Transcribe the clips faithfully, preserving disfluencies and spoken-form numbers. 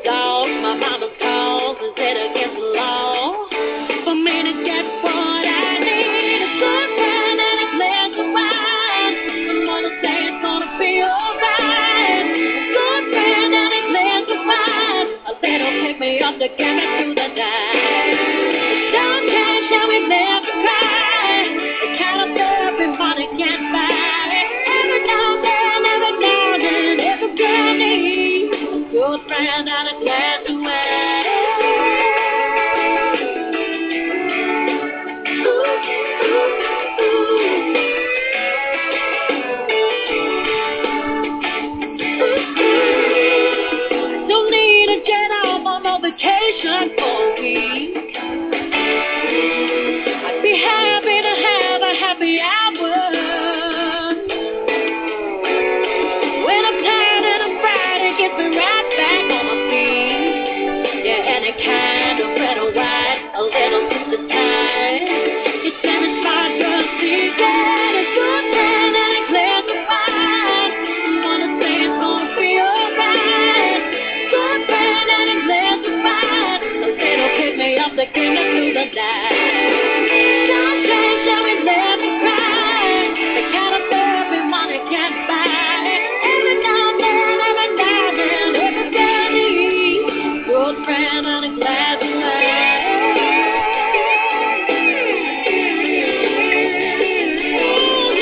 dog. My mama's calls is it against the law. For me to get what I need, a good friend and a place to ride. Someone to say it's gonna be alright. A good friend and a place to ride. A little pick me up to get me through the night. Don't change how we live to cry. The kind of therapy money can't buy. Every now and then, every now and then, every girl needs a good friend and a glass of wine. Don't need a jet off on no vacation for a week. I'd be happy to have a happy hour. When I'm tired and I'm fried, it gets me right back on my feet. Yeah, any kind of red or white, a little sister time. It satisfies your secret. A good friend and a glass of wine. Someone to say it's gonna be alright. Good friend and a glass of wine. A little pick me up to get me through the night. Don't change how we live and cry. The kind of therapy money can't buy. Every now and then, every now and then, every girl needs a good friend and a glass of wine. Ooh,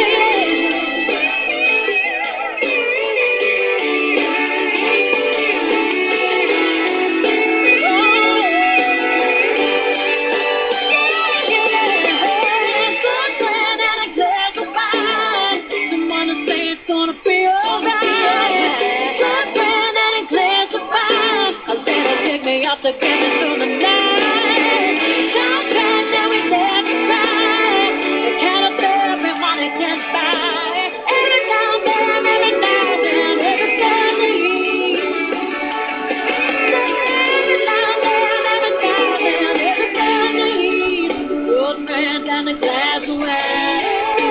to get me through the night. Don't change how we live and cry. The kind of therapy money can't buy. Every now and then, every now and then, every girl needs. Every now and then, every now and then, every girl needs a good friend and a glass of wine.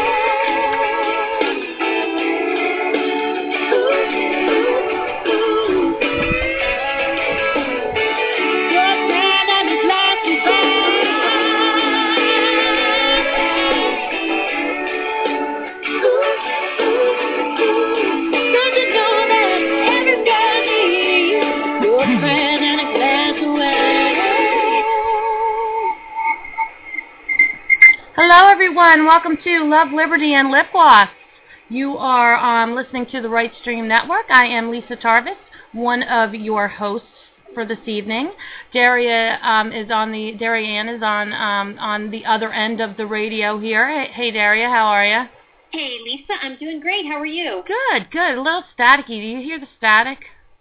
Hello, everyone. Welcome to Love, Liberty, and Lip Gloss. You are um, listening to the Right Stream Network. I am Lisa Tarvis, one of your hosts for this evening. Daria um, is on the Daria Ann is on um, on the other end of the radio here. Hey, hey, Daria, how are you? Hey, Lisa, I'm doing great. How are you? Good, good. A little staticky. Do you hear the static?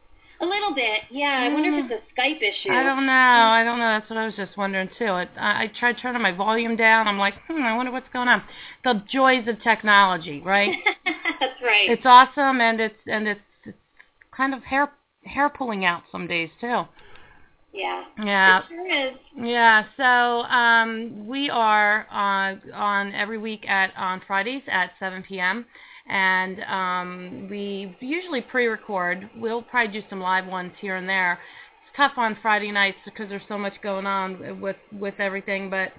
A little bit, yeah. I wonder if it's a Skype issue. I don't know. I don't know. That's what I was just wondering, too. It, I, I tried turning my volume down. I'm like, hmm, I wonder what's going on. The joys of technology, right? That's right. It's awesome, and it's and it's, it's kind of hair hair pulling out some days, too. Yeah. Yeah. It sure is. Yeah. So um, we are uh, on every week at on Fridays at seven p.m. And um, we usually pre-record. We'll probably do some live ones here and there. It's tough on Friday nights because there's so much going on with, with everything. But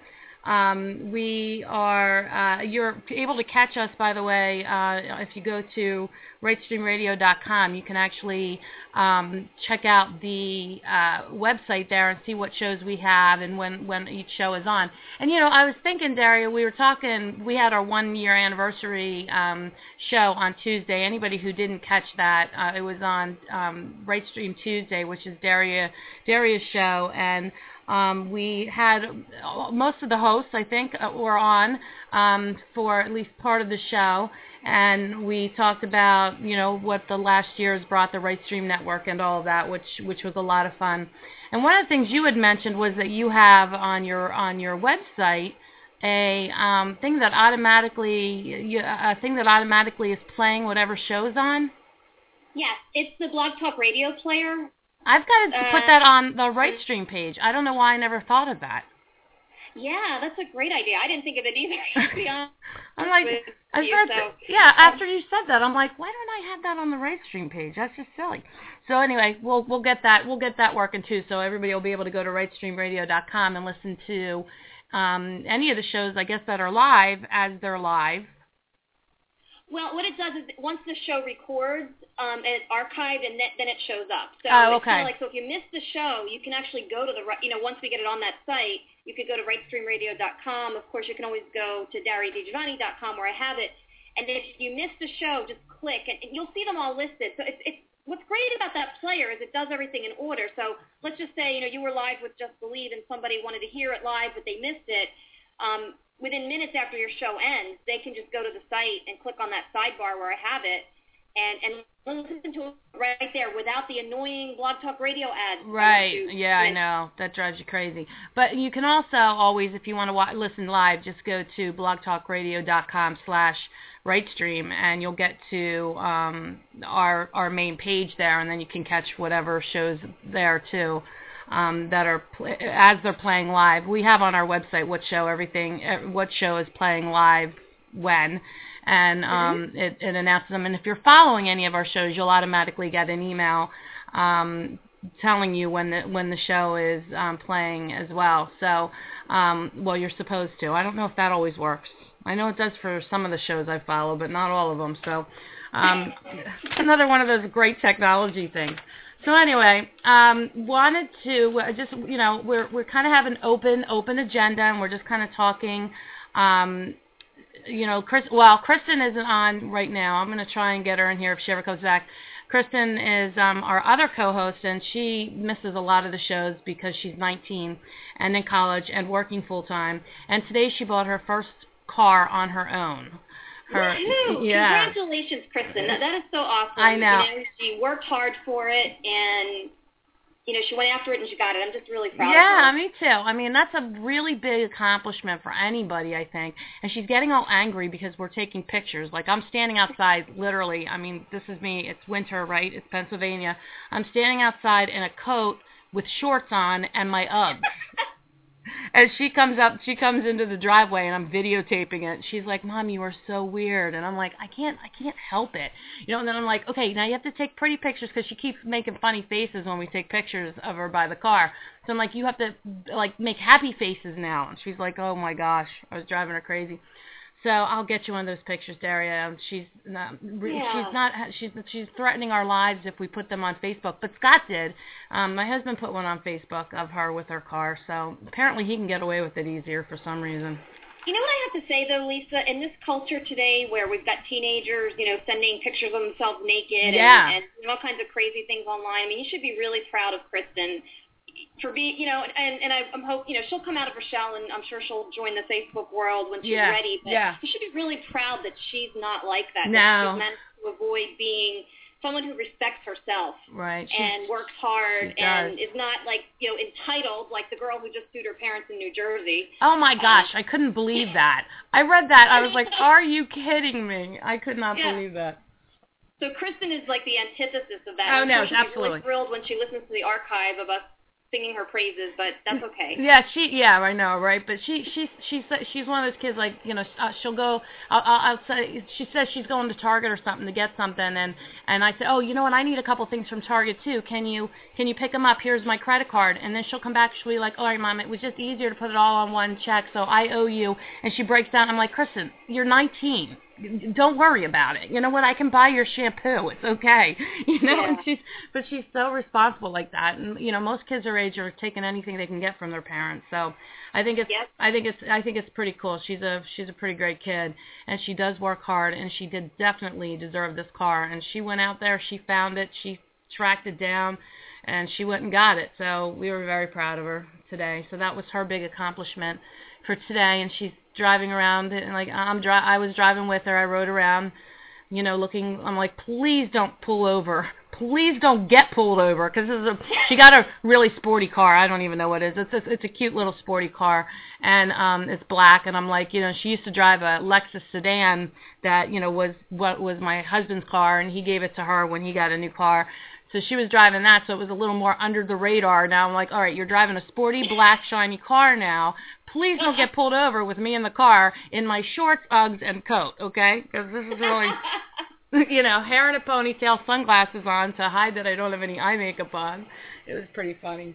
um, we are, uh, you're able to catch us, by the way, uh, if you go to right stream radio dot com. You can actually um, check out the uh, website there and see what shows we have and when, when each show is on. And, you know, I was thinking, Daria, we were talking, we had our one-year anniversary um, show on Tuesday. Anybody who didn't catch that, uh, it was on um, Right Stream Tuesday, which is Daria, Daria's show, and Um, we had most of the hosts, I think, uh, were on um, for at least part of the show, and we talked about, you know, what the last year has brought the Right Stream Network and all of that, which which was a lot of fun. And one of the things you had mentioned was that you have on your on your website a um, thing that automatically a thing that automatically is playing whatever show's on. Yes, it's the Blog Talk Radio player. I've got to uh, put that on the Right Stream page. I don't know why I never thought of that. Yeah, that's a great idea. I didn't think of it either, to be honest. I'm like, I you, said, so, yeah, um, after you said that, I'm like, why don't I have that on the Right Stream page? That's just silly. So anyway, we'll we'll get that we'll get that working too. So everybody will be able to go to right stream radio dot com and listen to um, any of the shows, I guess, that are live as they're live. Well, what it does is once the show records, um, and it's archived, and then it shows up. So oh, it's okay. kind of like, so if you miss the show, you can actually go to the, you know, once we get it on that site, you could go to right stream radio dot com. Of course, you can always go to daria di giovanni dot com where I have it. And if you miss the show, just click, and, and you'll see them all listed. So it's, it's what's great about that player is it does everything in order. So let's just say, you know, you were live with Just Believe, and somebody wanted to hear it live, but they missed it. Um, within minutes after your show ends, they can just go to the site and click on that sidebar where I have it and, and listen to it right there without the annoying Blog Talk Radio ads. Right. Yeah, I know. That drives you crazy. But you can also always, if you want to wa- listen live, just go to blog talk radio dot com slash rightstream, and you'll get to um, our our main page there, and then you can catch whatever shows there too. Um, that are pl- as they're playing live. We have on our website what show everything, uh, what show is playing live when, and um, mm-hmm. it, it announces them. And if you're following any of our shows, you'll automatically get an email um, telling you when the when the show is um, playing as well. So, um, well, you're supposed to. I don't know if that always works. I know it does for some of the shows I follow, but not all of them. So, um, another one of those great technology things. So anyway, um, wanted to uh, just, you know, we're we're kind of have an open open agenda, and we're just kind of talking. Um, you know, Chris. Well, Kristen isn't on right now. I'm going to try and get her in here if she ever comes back. Kristen is um, our other co-host, and she misses a lot of the shows because she's nineteen and in college and working full time. And today she bought her first car on her own. Her, Woohoo! Yeah. Congratulations, Kristen. That, that is so awesome. I know. You know. She worked hard for it, and, you know, she went after it and she got it. I'm just really proud yeah, of her. Yeah, me too. I mean, that's a really big accomplishment for anybody, I think. And she's getting all angry because we're taking pictures. Like, I'm standing outside, literally. I mean, this is me. It's winter, right? It's Pennsylvania. I'm standing outside in a coat with shorts on and my Uggs. And she comes up, she comes into the driveway, and I'm videotaping it. She's like, "Mom, you are so weird." And I'm like, I can't, I can't help it. You know, and then I'm like, okay, now you have to take pretty pictures because she keeps making funny faces when we take pictures of her by the car. So I'm like, you have to, like, make happy faces now. And she's like, oh, my gosh, I was driving her crazy. So I'll get you one of those pictures, Daria. She's not, yeah. she's not, she's she's threatening our lives if we put them on Facebook. But Scott did. Um, my husband put one on Facebook of her with her car. So apparently he can get away with it easier for some reason. You know what I have to say, though, Lisa? In this culture today where we've got teenagers, you know, sending pictures of themselves naked yeah. and, and all kinds of crazy things online, I mean, you should be really proud of Kristen for being, you know, and, and I, I'm hope, you know, she'll come out of her shell, and I'm sure she'll join the Facebook world when she's yeah. ready. But yeah. you should be really proud that she's not like that. No. That she's meant to avoid being someone who respects herself, right, and works hard, she and does. is not, like, you know, entitled like the girl who just sued her parents in New Jersey. Oh my gosh, um, I couldn't believe that. I read that. I was like, are you kidding me? I could not yeah. believe that. So Kristen is like the antithesis of that. Oh, no, she'll absolutely. be really thrilled when she listens to the archive of us singing her praises, but that's okay. Yeah, she, yeah, I know, right? But she, she, she, she's one of those kids, like, you know, uh, she'll go, I'll, I'll, I'll say, she says she's going to Target or something to get something, and, and I say, oh, you know what, I need a couple things from Target too. Can you, can you pick them up? Here's my credit card. And then she'll come back, she'll be like, all right, Mom, it was just easier to put it all on one check, so I owe you. And she breaks down. I'm like, Kristen, you're nineteen. Don't worry about it. You know what? I can buy your shampoo. It's okay. You know, yeah. and she's, but she's so responsible like that. And you know, most kids her age are taking anything they can get from their parents. So I think it's, yep. I think it's, I think it's pretty cool. She's a, she's a pretty great kid, and she does work hard, and she did definitely deserve this car. And she went out there, she found it, she tracked it down, and she went and got it. So we were very proud of her today. So that was her big accomplishment for today, and she's driving around, and like I'm dri- I was driving with her. I rode around, you know, looking. I'm like, please don't pull over. Please don't get pulled over, because this is a. She got a really sporty car. I don't even know what it is. It's a, it's a cute little sporty car, and um, it's black. And I'm like, you know, she used to drive a Lexus sedan that, you know, was what was my husband's car, and he gave it to her when he got a new car. So she was driving that, so it was a little more under the radar. Now I'm like, all right, you're driving a sporty, black, shiny car now. please don't get pulled over with me in the car in my shorts, Uggs, and coat, okay? Because this is really, you know, hair in a ponytail, sunglasses on to hide that I don't have any eye makeup on. It was pretty funny.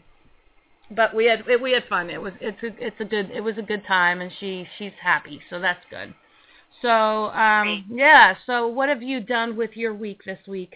But we had we had fun. It was it's a, it's a good it was a good time, and she she's happy, so that's good. So um, yeah. So what have you done with your week this week?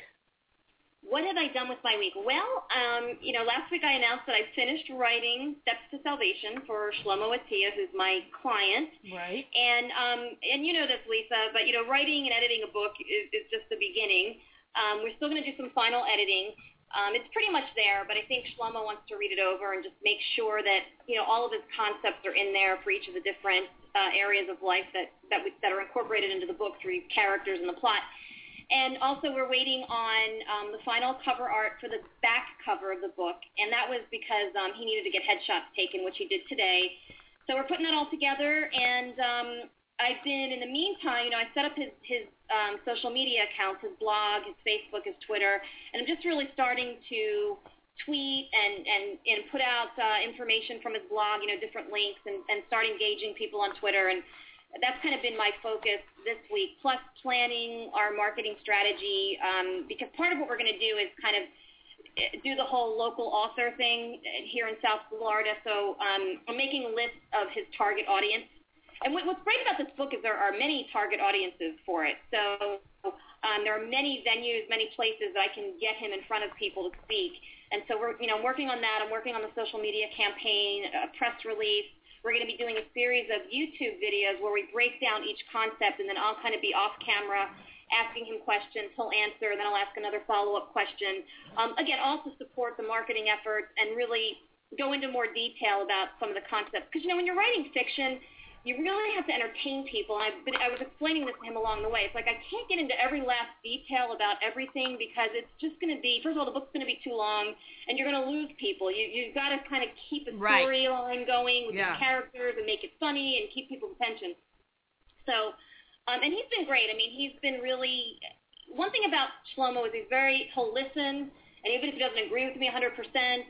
What have I done with my week? Well, um, you know, last week I announced that I finished writing Steps to Salvation for Shlomo Atiyah, who's my client. Right. And um, and you know this, Lisa, but you know, writing and editing a book is, is just the beginning. Um, we're still going to do some final editing. Um, it's pretty much there, but I think Shlomo wants to read it over and just make sure that, you know, all of his concepts are in there for each of the different uh, areas of life that that, we, that are incorporated into the book through characters and the plot. And also we're waiting on um, the final cover art for the back cover of the book, and that was because um, he needed to get headshots taken, which he did today. So we're putting that all together, and um, I've been, in the meantime, you know, I set up his, his um, social media accounts, his blog, his Facebook, his Twitter, and I'm just really starting to tweet and, and, and put out uh, information from his blog, you know, different links, and, and start engaging people on Twitter. And that's kind of been my focus this week, plus planning our marketing strategy, um, because part of what we're going to do is kind of do the whole local author thing here in South Florida. So um, I'm making lists of his target audience. And what, what's great about this book is there are many target audiences for it. So um, there are many venues, many places that I can get him in front of people to speak. And so we're, you know, I'm working on that. I'm working on the social media campaign, a press release. We're going to be doing a series of YouTube videos where we break down each concept, and then I'll kind of be off camera asking him questions. He'll answer, and then I'll ask another follow-up question. Um, again, also support the marketing efforts and really go into more detail about some of the concepts. Because, you know, when you're writing fiction, you really have to entertain people. And I've been, I was explaining this to him along the way. It's like I can't get into every last detail about everything because it's just going to be, first of all, the book's going to be too long, and you're going to lose people. You, you've got to kind of keep a Right. storyline going with Yeah. the characters and make it funny and keep people's attention. So, um, and he's been great. I mean, he's been really, one thing about Shlomo is he's very, he'll listen, and even if he doesn't agree with me one hundred percent,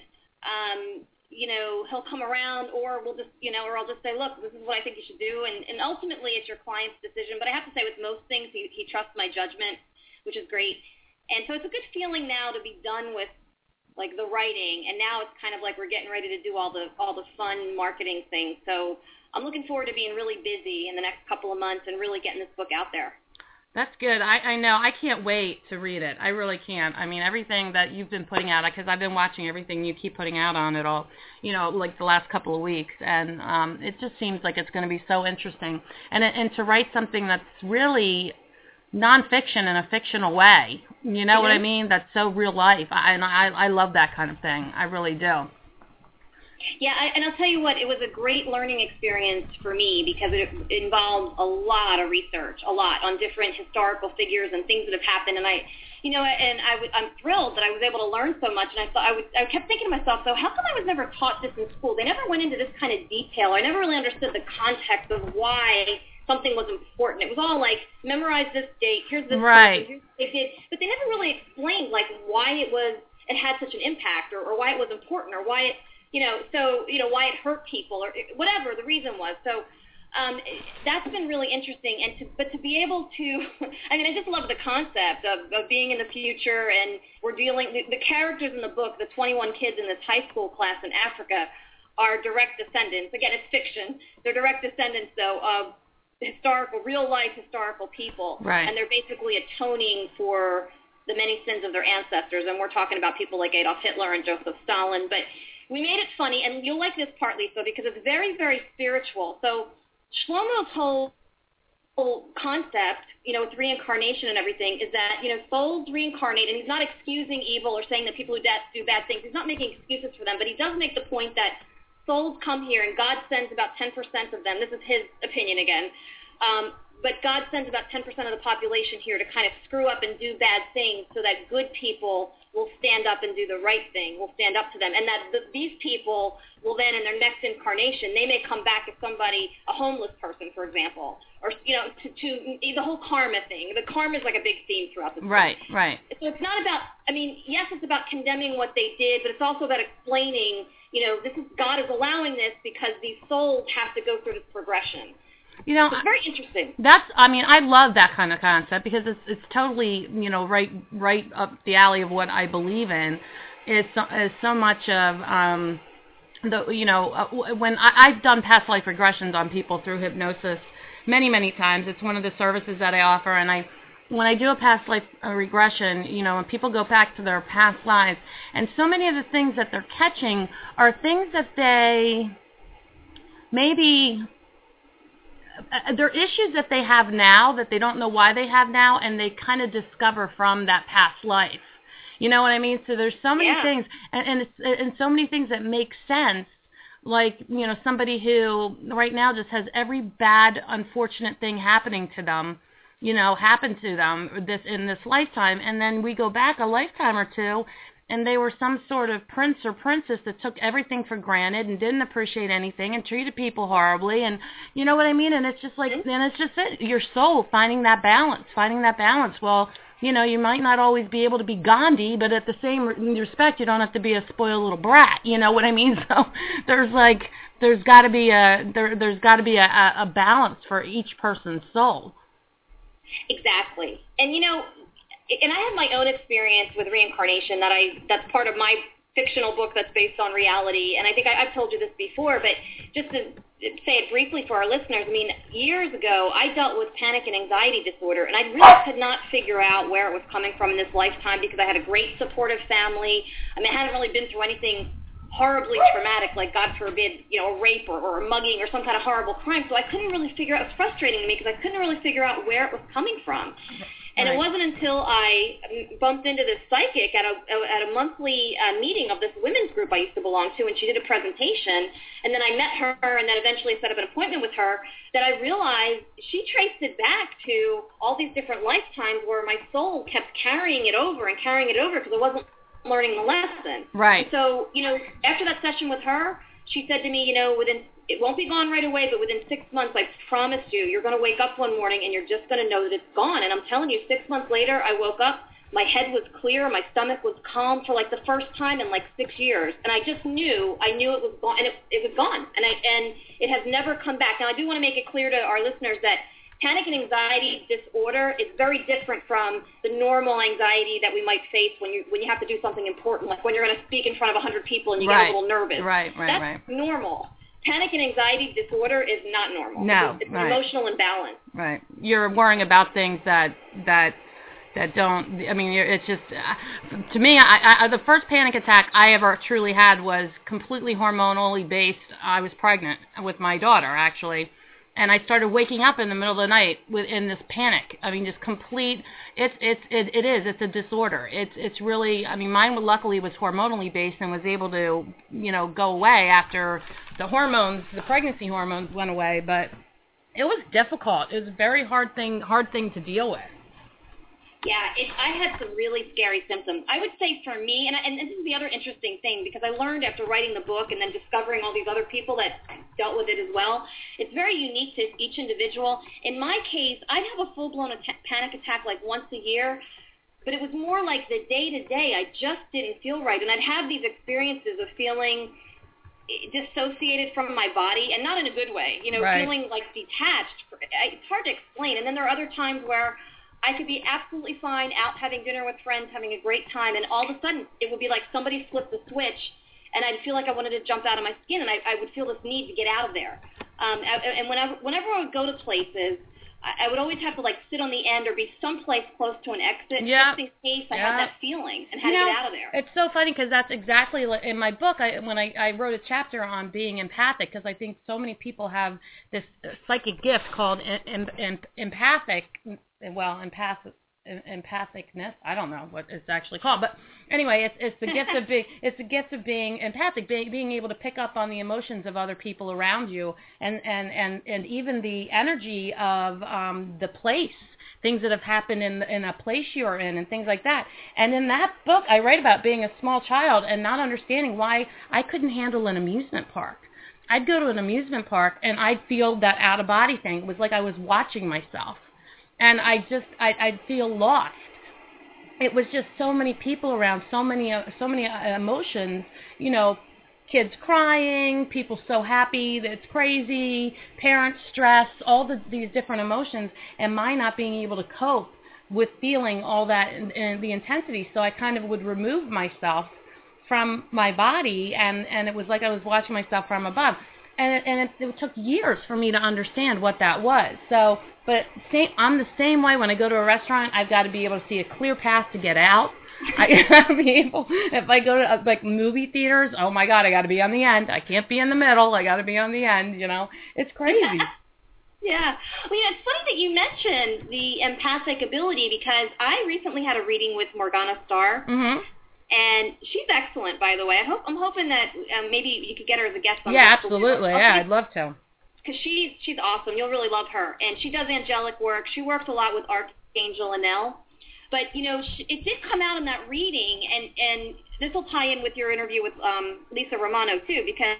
um, you know, he'll come around, or we'll just, you know, or I'll just say, look, this is what I think you should do, and, and ultimately it's your client's decision. But I have to say, with most things, he, he trusts my judgment, which is great. And so it's a good feeling now to be done with, like, the writing, and now it's kind of like we're getting ready to do all the all the fun marketing things. So I'm looking forward to being really busy in the next couple of months and really getting this book out there. That's good. I, I know. I can't wait to read it. I really can't. I mean, everything that you've been putting out, because I've been watching everything you keep putting out on it all, you know, like the last couple of weeks, and um, it just seems like it's going to be so interesting. And and to write something that's really nonfiction in a fictional way, you know mm-hmm. what I mean? That's so real life. I, and I, I love that kind of thing. I really do. Yeah, I, and I'll tell you what, it was a great learning experience for me because it involved a lot of research, a lot on different historical figures and things that have happened. And I, you know, and I w- I'm thrilled that I was able to learn so much. And I thought I, was, I kept thinking to myself, so how come I was never taught this in school? They never went into this kind of detail. I never really understood the context of why something was important. It was all like, memorize this date, here's this right. person, here's what they did. But they never really explained, like, why it was, it had such an impact, or, or why it was important, or why it, you know, so, you know, why it hurt people, or whatever the reason was. So um, that's been really interesting. And to, but to be able to, I mean, I just love the concept of, of being in the future, and we're dealing, the, the characters in the book, the twenty-one kids in this high school class in Africa, are direct descendants. Again, it's fiction. They're direct descendants, though, of historical, real-life historical people. Right. And they're basically atoning for the many sins of their ancestors. And we're talking about people like Adolf Hitler and Joseph Stalin. But we made it funny, and you'll like this part, Lisa, because it's very, very spiritual. So Shlomo's whole, whole concept, you know, with reincarnation and everything, is that, you know, souls reincarnate, and he's not excusing evil or saying that people who do bad things, he's not making excuses for them, but he does make the point that souls come here, and God sends about ten percent of them, this is his opinion again, um, but God sends about ten percent of the population here to kind of screw up and do bad things so that good people will stand up and do the right thing, will stand up to them. And that the, these people will then, in their next incarnation, they may come back as somebody, a homeless person, for example, or, you know, to, to the whole karma thing. The karma is like a big theme throughout this. Right, book. right. So it's not about, I mean, yes, it's about condemning what they did, but it's also about explaining, you know, this is, God is allowing this because these souls have to go through this progression. You know, so it's very interesting. That's, I mean, I love that kind of concept because it's it's totally, you know, right right up the alley of what I believe in. Is so, is so much of um, the, you know, uh, when I, I've done past life regressions on people through hypnosis many many times. It's one of the services that I offer, and I. When I do a past life regression, you know, when people go back to their past lives, and so many of the things that they're catching are things that they maybe. Uh, they're issues that they have now that they don't know why they have now, and they kind of discover from that past life. You know what I mean? So there's so many yeah. things, and and, it's, and so many things that make sense. Like, you know, somebody who right now just has every bad, unfortunate thing happening to them, you know, happen to them this in this lifetime, and then we go back a lifetime or two, and they were some sort of prince or princess that took everything for granted and didn't appreciate anything and treated people horribly, and you know what I mean? And it's just like, mm-hmm. and it's just it, your soul finding that balance, finding that balance. Well, you know, you might not always be able to be Gandhi, but at the same respect, you don't have to be a spoiled little brat. You know what I mean? So there's like, there's got to be a there, there's got to be a, a balance for each person's soul. Exactly, and you know. And I have my own experience with reincarnation that I that's part of my fictional book that's based on reality. And I think I, I've told you this before, but just to say it briefly for our listeners, I mean, years ago, I dealt with panic and anxiety disorder, and I really could not figure out where it was coming from in this lifetime because I had a great supportive family. I mean, I hadn't really been through anything horribly traumatic, like, God forbid, you know, a rape or, or a mugging or some kind of horrible crime. So I couldn't really figure out, it was frustrating to me because I couldn't really figure out where it was coming from. And right. It wasn't until I bumped into this psychic at a at a monthly uh, meeting of this women's group I used to belong to, and she did a presentation, and then I met her, and then eventually set up an appointment with her, that I realized she traced it back to all these different lifetimes where my soul kept carrying it over and carrying it over because I wasn't learning the lesson. Right. So, you know, after that session with her, she said to me, you know, within it won't be gone right away, but within six months, I promise you, you're going to wake up one morning and you're just going to know that it's gone. And I'm telling you, six months later, I woke up, my head was clear, my stomach was calm for like the first time in like six years. And I just knew, I knew it was gone, and it, it was gone. And, I, and it has never come back. Now, I do want to make it clear to our listeners that panic and anxiety disorder is very different from the normal anxiety that we might face when you when you have to do something important, like when you're going to speak in front of one hundred people and you right. get a little nervous. Right, right, That's right. normal. Panic and anxiety disorder is not normal. No, it's, it's right. an emotional imbalance. Right. You're worrying about things that that that don't. I mean, you're, it's just uh, to me. I, I, the first panic attack I ever truly had was completely hormonally based. I was pregnant with my daughter, actually. And I started waking up in the middle of the night with in this panic. I mean, just complete. It's it's it, it is. It's a disorder. It's it's really. I mean, mine luckily was hormonally based and was able to you know go away after the hormones, the pregnancy hormones went away. But it was difficult. It was a very hard thing hard thing to deal with. Yeah, it, I had some really scary symptoms. I would say for me, and, I, and this is the other interesting thing, because I learned after writing the book and then discovering all these other people that dealt with it as well, it's very unique to each individual. In my case, I'd have a full-blown at- panic attack like once a year, but it was more like the day-to-day. I just didn't feel right, and I'd have these experiences of feeling dissociated from my body, and not in a good way, you know, right. feeling like detached. It's hard to explain. And then there are other times where I could be absolutely fine out having dinner with friends, having a great time, and all of a sudden it would be like somebody flipped the switch, and I'd feel like I wanted to jump out of my skin, and I, I would feel this need to get out of there. Um, and whenever, whenever I would go to places, I, I would always have to like sit on the end or be someplace close to an exit, yeah. just in case I yeah. had that feeling and had you to know, get out of there. It's so funny because that's exactly like in my book. I when I, I wrote a chapter on being empathic because I think so many people have this psychic gift called em, em, em, empathic. Well, empathic. empathicness. I don't know what it's actually called, but anyway, it's it's the gift of being it's the gift of being empathic, being, being able to pick up on the emotions of other people around you, and and and, and even the energy of um, the place. Things that have happened in in a place you're in and things like that. And in that book, I write about being a small child and not understanding why I couldn't handle an amusement park. I'd go to an amusement park and I'd feel that out-of-body thing. It was like I was watching myself. And I just, I'd, I'd feel lost. It was just so many people around, so many, uh, so many uh, emotions, you know, kids crying, people so happy that it's crazy, parents stress, all the, these different emotions, and my not being able to cope with feeling all that and, and the intensity. So I kind of would remove myself from my body, and, and it was like I was watching myself from above. And it, and it, it took years for me to understand what that was. So, but same, I'm the same way when I go to a restaurant. I've got to be able to see a clear path to get out. I gotta be able, if I go to uh, like movie theaters, oh my God, I got to be on the end. I can't be in the middle. I got to be on the end. You know, it's crazy. Yeah. Well, you know, it's funny that you mentioned the empathic ability because I recently had a reading with Morgana Starr. Mm-hmm. And she's excellent, by the way. I hope, I'm hoping that um, maybe you could get her as a guest on Yeah, this. absolutely. Yeah, I'd love to. Because she's, she's awesome. You'll really love her. And she does angelic work. She works a lot with Archangel Anel. But, you know, she, it did come out in that reading, and, and this will tie in with your interview with um, Lisa Romano, too, because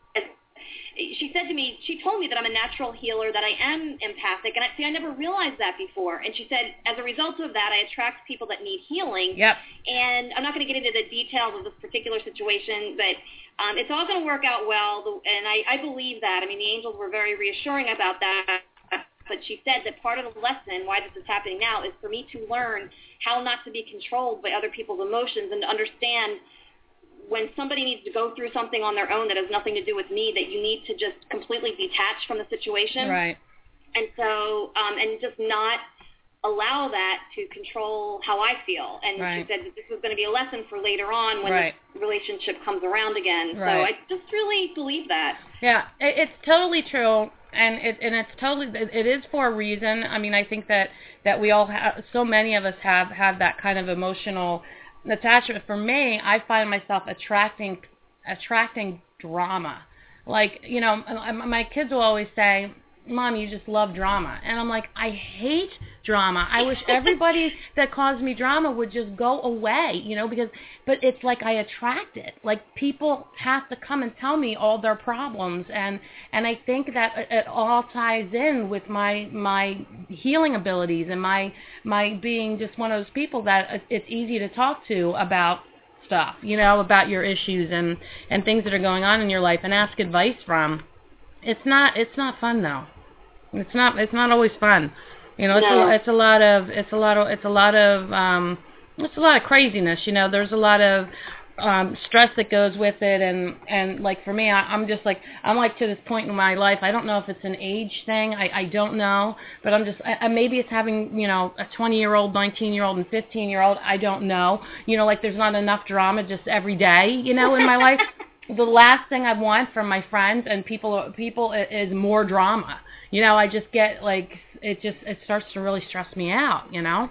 she said to me, she told me that I'm a natural healer, that I am empathic, and I see I never realized that before. And she said, as a result of that, I attract people that need healing. Yep. And I'm not going to get into the details of this particular situation, but um, it's all going to work out well, and I, I believe that. I mean, the angels were very reassuring about that. But she said that part of the lesson, why this is happening now, is for me to learn how not to be controlled by other people's emotions and to understand when somebody needs to go through something on their own that has nothing to do with me, that you need to just completely detach from the situation. Right. And so, um, and just not allow that to control how I feel. And right. she said that this was going to be a lesson for later on when right. the relationship comes around again. Right. So I just really believe that. Yeah, it, it's totally true. And it and it's totally it, it is for a reason. I mean, I think that, that we all have, so many of us have, have that kind of emotional attachment. For me, I find myself attracting attracting drama. Like, you know, my kids will always say, Mom, you just love drama. And I'm like, I hate drama. I wish everybody that caused me drama would just go away, you know, because, but it's like I attract it. Like, people have to come and tell me all their problems. And, and I think that it all ties in with my, my healing abilities and my, my being just one of those people that it's easy to talk to about stuff, you know, about your issues and, and things that are going on in your life and ask advice from. It's not, it's not fun though. It's not. It's not always fun, you know. It's no. a, it's a lot of. It's a lot of. It's a lot of. Um, it's a lot of craziness, you know. There's a lot of um, stress that goes with it, and and like for me, I, I'm just like I'm like to this point in my life. I don't know if it's an age thing. I, I don't know, but I'm just. I, maybe it's having, you know, a twenty-year-old, nineteen-year-old, and fifteen-year-old. I don't know. You know, like there's not enough drama just every day, you know, in my life. The last thing I want from my friends and people people is more drama. You know, I just get like, it just, it starts to really stress me out, you know?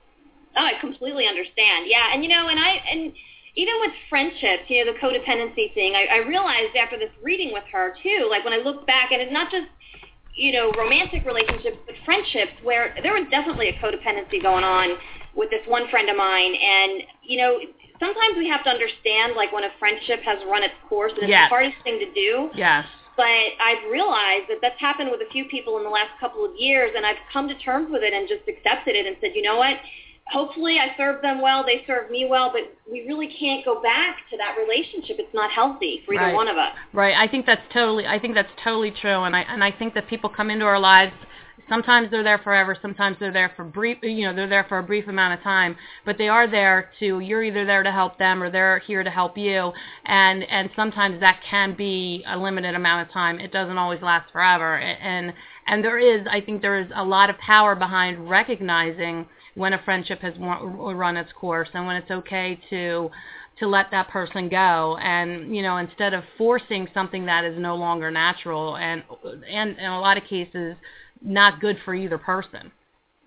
Oh, I completely understand. Yeah, and you know, and I, and even with friendships, you know, the codependency thing, I, I realized after this reading with her too, like when I look back, and it's not just, you know, romantic relationships, but friendships where there was definitely a codependency going on with this one friend of mine. And, you know, sometimes we have to understand, like, when a friendship has run its course, and it's yes. the hardest thing to do. Yes. But I've realized that that's happened with a few people in the last couple of years, and I've come to terms with it and just accepted it and said, you know what, hopefully I served them well, they served me well, but we really can't go back to that relationship. It's not healthy for either right. one of us. Right. I think that's totally, I think that's totally true, and I and I think that people come into our lives. Sometimes they're there forever. Sometimes they're there for brief, you know, they're there for a brief amount of time. But they are there to, you're either there to help them or they're here to help you. And and sometimes that can be a limited amount of time. It doesn't always last forever. And and there is, I think there is a lot of power behind recognizing when a friendship has run its course and when it's okay to to let that person go, and, you know, instead of forcing something that is no longer natural and and in a lot of cases not good for either person.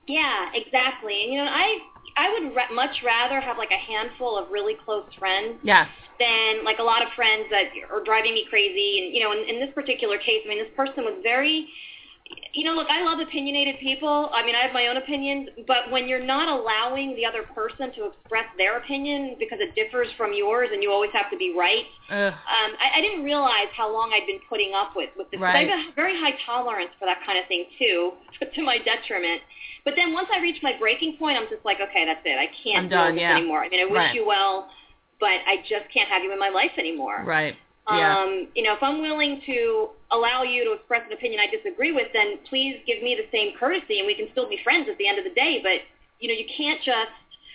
Yeah, exactly. And, you know, I I would ra- much rather have, like, a handful of really close friends Yes. than, like, a lot of friends that are driving me crazy. And, you know, in, in this particular case, I mean, this person was very, you know, look, I love opinionated people. I mean, I have my own opinions, but when you're not allowing the other person to express their opinion because it differs from yours and you always have to be right, Ugh. um, I, I didn't realize how long I'd been putting up with, with this. Right. I have a very high tolerance for that kind of thing, too, to my detriment. But then once I reach my breaking point, I'm just like, okay, that's it. I can't I'm do done, this yeah. anymore. I mean, I wish Right. you well, but I just can't have you in my life anymore. Right. Yeah. Um, you know, if I'm willing to allow you to express an opinion I disagree with, then please give me the same courtesy, and we can still be friends at the end of the day. But, you know, you can't just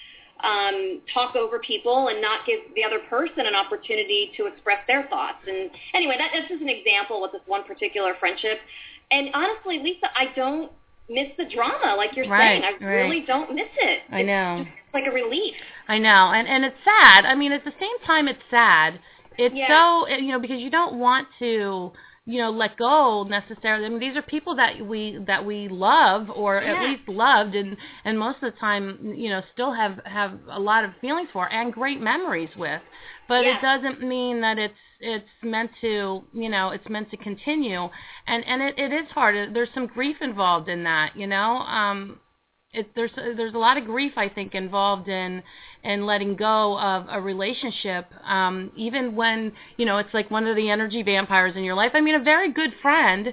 um, talk over people and not give the other person an opportunity to express their thoughts. And anyway, that, that's just an example with this one particular friendship. And honestly, Lisa, I don't miss the drama, like you're Right, saying. I right. really don't miss it. I It's know. just like a relief. I know, and and it's sad. I mean, at the same time, it's sad. It's Yeah. so, you know, because you don't want to, you know, let go necessarily. I mean, these are people that we that we love, or at Yeah. least loved, and and most of the time, you know, still have have a lot of feelings for and great memories with. But Yeah. it doesn't mean that it's it's meant to, you know, it's meant to continue. And and it, it is hard. There's some grief involved in that, you know. Um, it, there's there's a lot of grief, I think, involved in in letting go of a relationship, um, even when, you know, it's like one of the energy vampires in your life. I mean, a very good friend,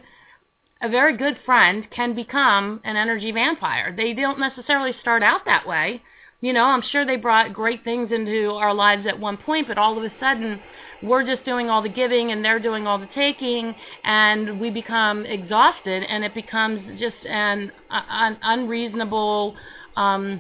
a very good friend can become an energy vampire. They don't necessarily start out that way. You know, I'm sure they brought great things into our lives at one point, but all of a sudden we're just doing all the giving and they're doing all the taking, and we become exhausted, and it becomes just an, an unreasonable, um,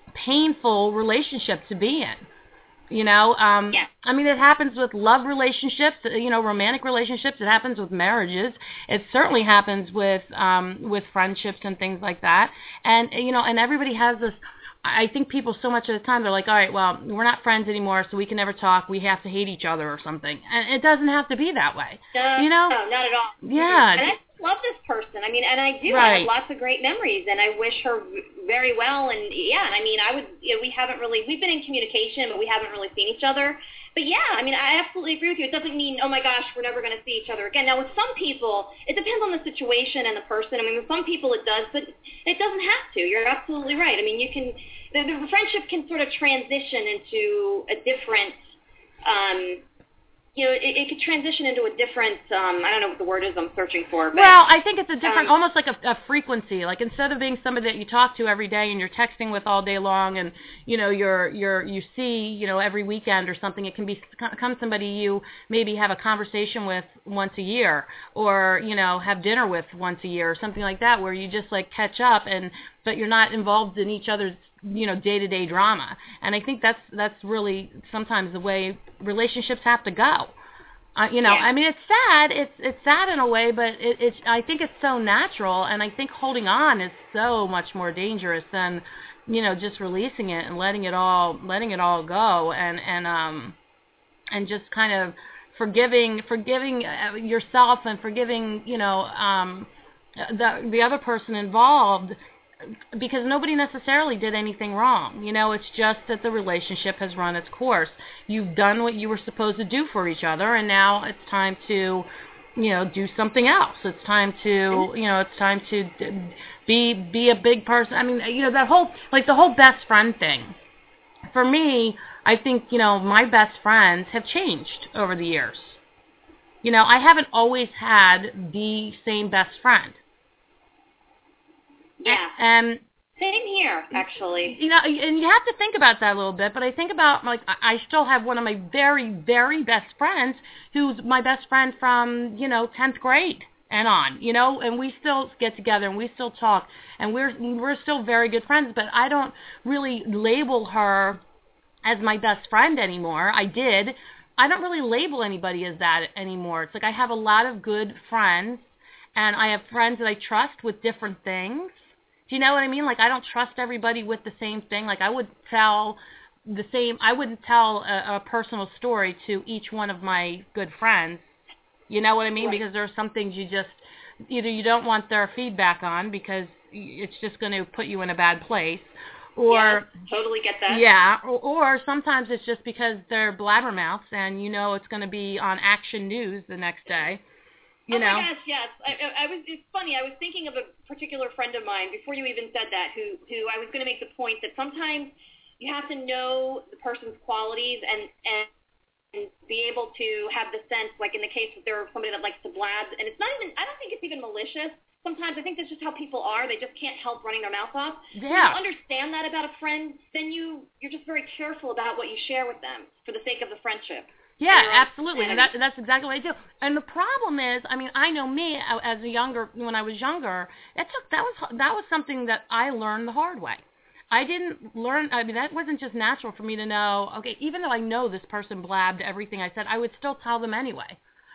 painful relationship to be in. You know, um, Yeah. I mean, it happens with love relationships, you know, romantic relationships. It happens with marriages. It certainly happens with um, with friendships and things like that. And, you know, and everybody has this. I think people so much of the time, they're like, all right, well, we're not friends anymore, so we can never talk. We have to hate each other or something. And it doesn't have to be that way. No, you know? no, not at all. Yeah. And I love this person. I mean, and I do. I Right. have lots of great memories, and I wish her very well. And yeah, and I mean, I would. You know, we haven't really. We've been in communication, but we haven't really seen each other. But yeah, I mean, I absolutely agree with you. It doesn't mean, oh my gosh, we're never going to see each other again. Now, with some people, it depends on the situation and the person. I mean, with some people it does, but it doesn't have to. You're absolutely right. I mean, you can. The, the friendship can sort of transition into a different. Um, You know, it, it could transition into a different, um, I don't know what the word is I'm searching for. But, well, I think it's a different, um, almost like a, a frequency. Like instead of being somebody that you talk to every day and you're texting with all day long, and you know you're you're you see you know every weekend or something, it can be come somebody you maybe have a conversation with once a year, or you know have dinner with once a year or something like that, where you just like catch up, and but you're not involved in each other's you know day-to-day drama. And I think that's that's really sometimes the way relationships have to go. Uh, you know, Yeah. I mean, it's sad. It's it's sad in a way, but it, it's I think it's so natural, and I think holding on is so much more dangerous than, you know, just releasing it and letting it all letting it all go, and and um and just kind of forgiving forgiving yourself and forgiving you know um the the other person involved. Because nobody necessarily did anything wrong. You know, it's just that the relationship has run its course. You've done what you were supposed to do for each other, and now it's time to, you know, do something else. It's time to, you know, it's time to be be a big person. I mean, you know, that whole, like the whole best friend thing. For me, I think, you know, my best friends have changed over the years. You know, I haven't always had the same best friend. Yeah. And Same here, actually. you know, and you have to think about that a little bit, but I think about, like, I still have one of my very, very best friends who's my best friend from, you know, tenth grade and on, you know, and we still get together and we still talk, and we're we're still very good friends, but I don't really label her as my best friend anymore. I did. I don't really label anybody as that anymore. It's like I have a lot of good friends, and I have friends that I trust with different things. Do you know what I mean? Like, I don't trust everybody with the same thing. Like, I would tell the same, I wouldn't tell a, a personal story to each one of my good friends. You know what I mean? Right. Because there are some things you just, either you don't want their feedback on because it's just going to put you in a bad place. Or yeah, totally get that. Yeah, or, or sometimes it's just because they're blabbermouths and you know it's going to be on Action News the next day. You oh know? my gosh, yes. I, I was. It's funny. I was thinking of a particular friend of mine before you even said that, who who I was going to make the point that sometimes you have to know the person's qualities and and. and be able to have the sense, like in the case that there are somebody that likes to blab, and it's not even, I don't think it's even malicious. Sometimes I think that's just how people are. They just can't help running their mouth off. Yeah. When you understand that about a friend, then you, you're just very careful about what you share with them for the sake of the friendship. Yeah, absolutely. And that, that's exactly what I do. And the problem is, I mean, I know me as a younger, when I was younger, it took, that was, that was something that I learned the hard way. I didn't learn, I mean, that wasn't just natural for me to know, okay, even though I know this person blabbed everything I said, I would still tell them anyway.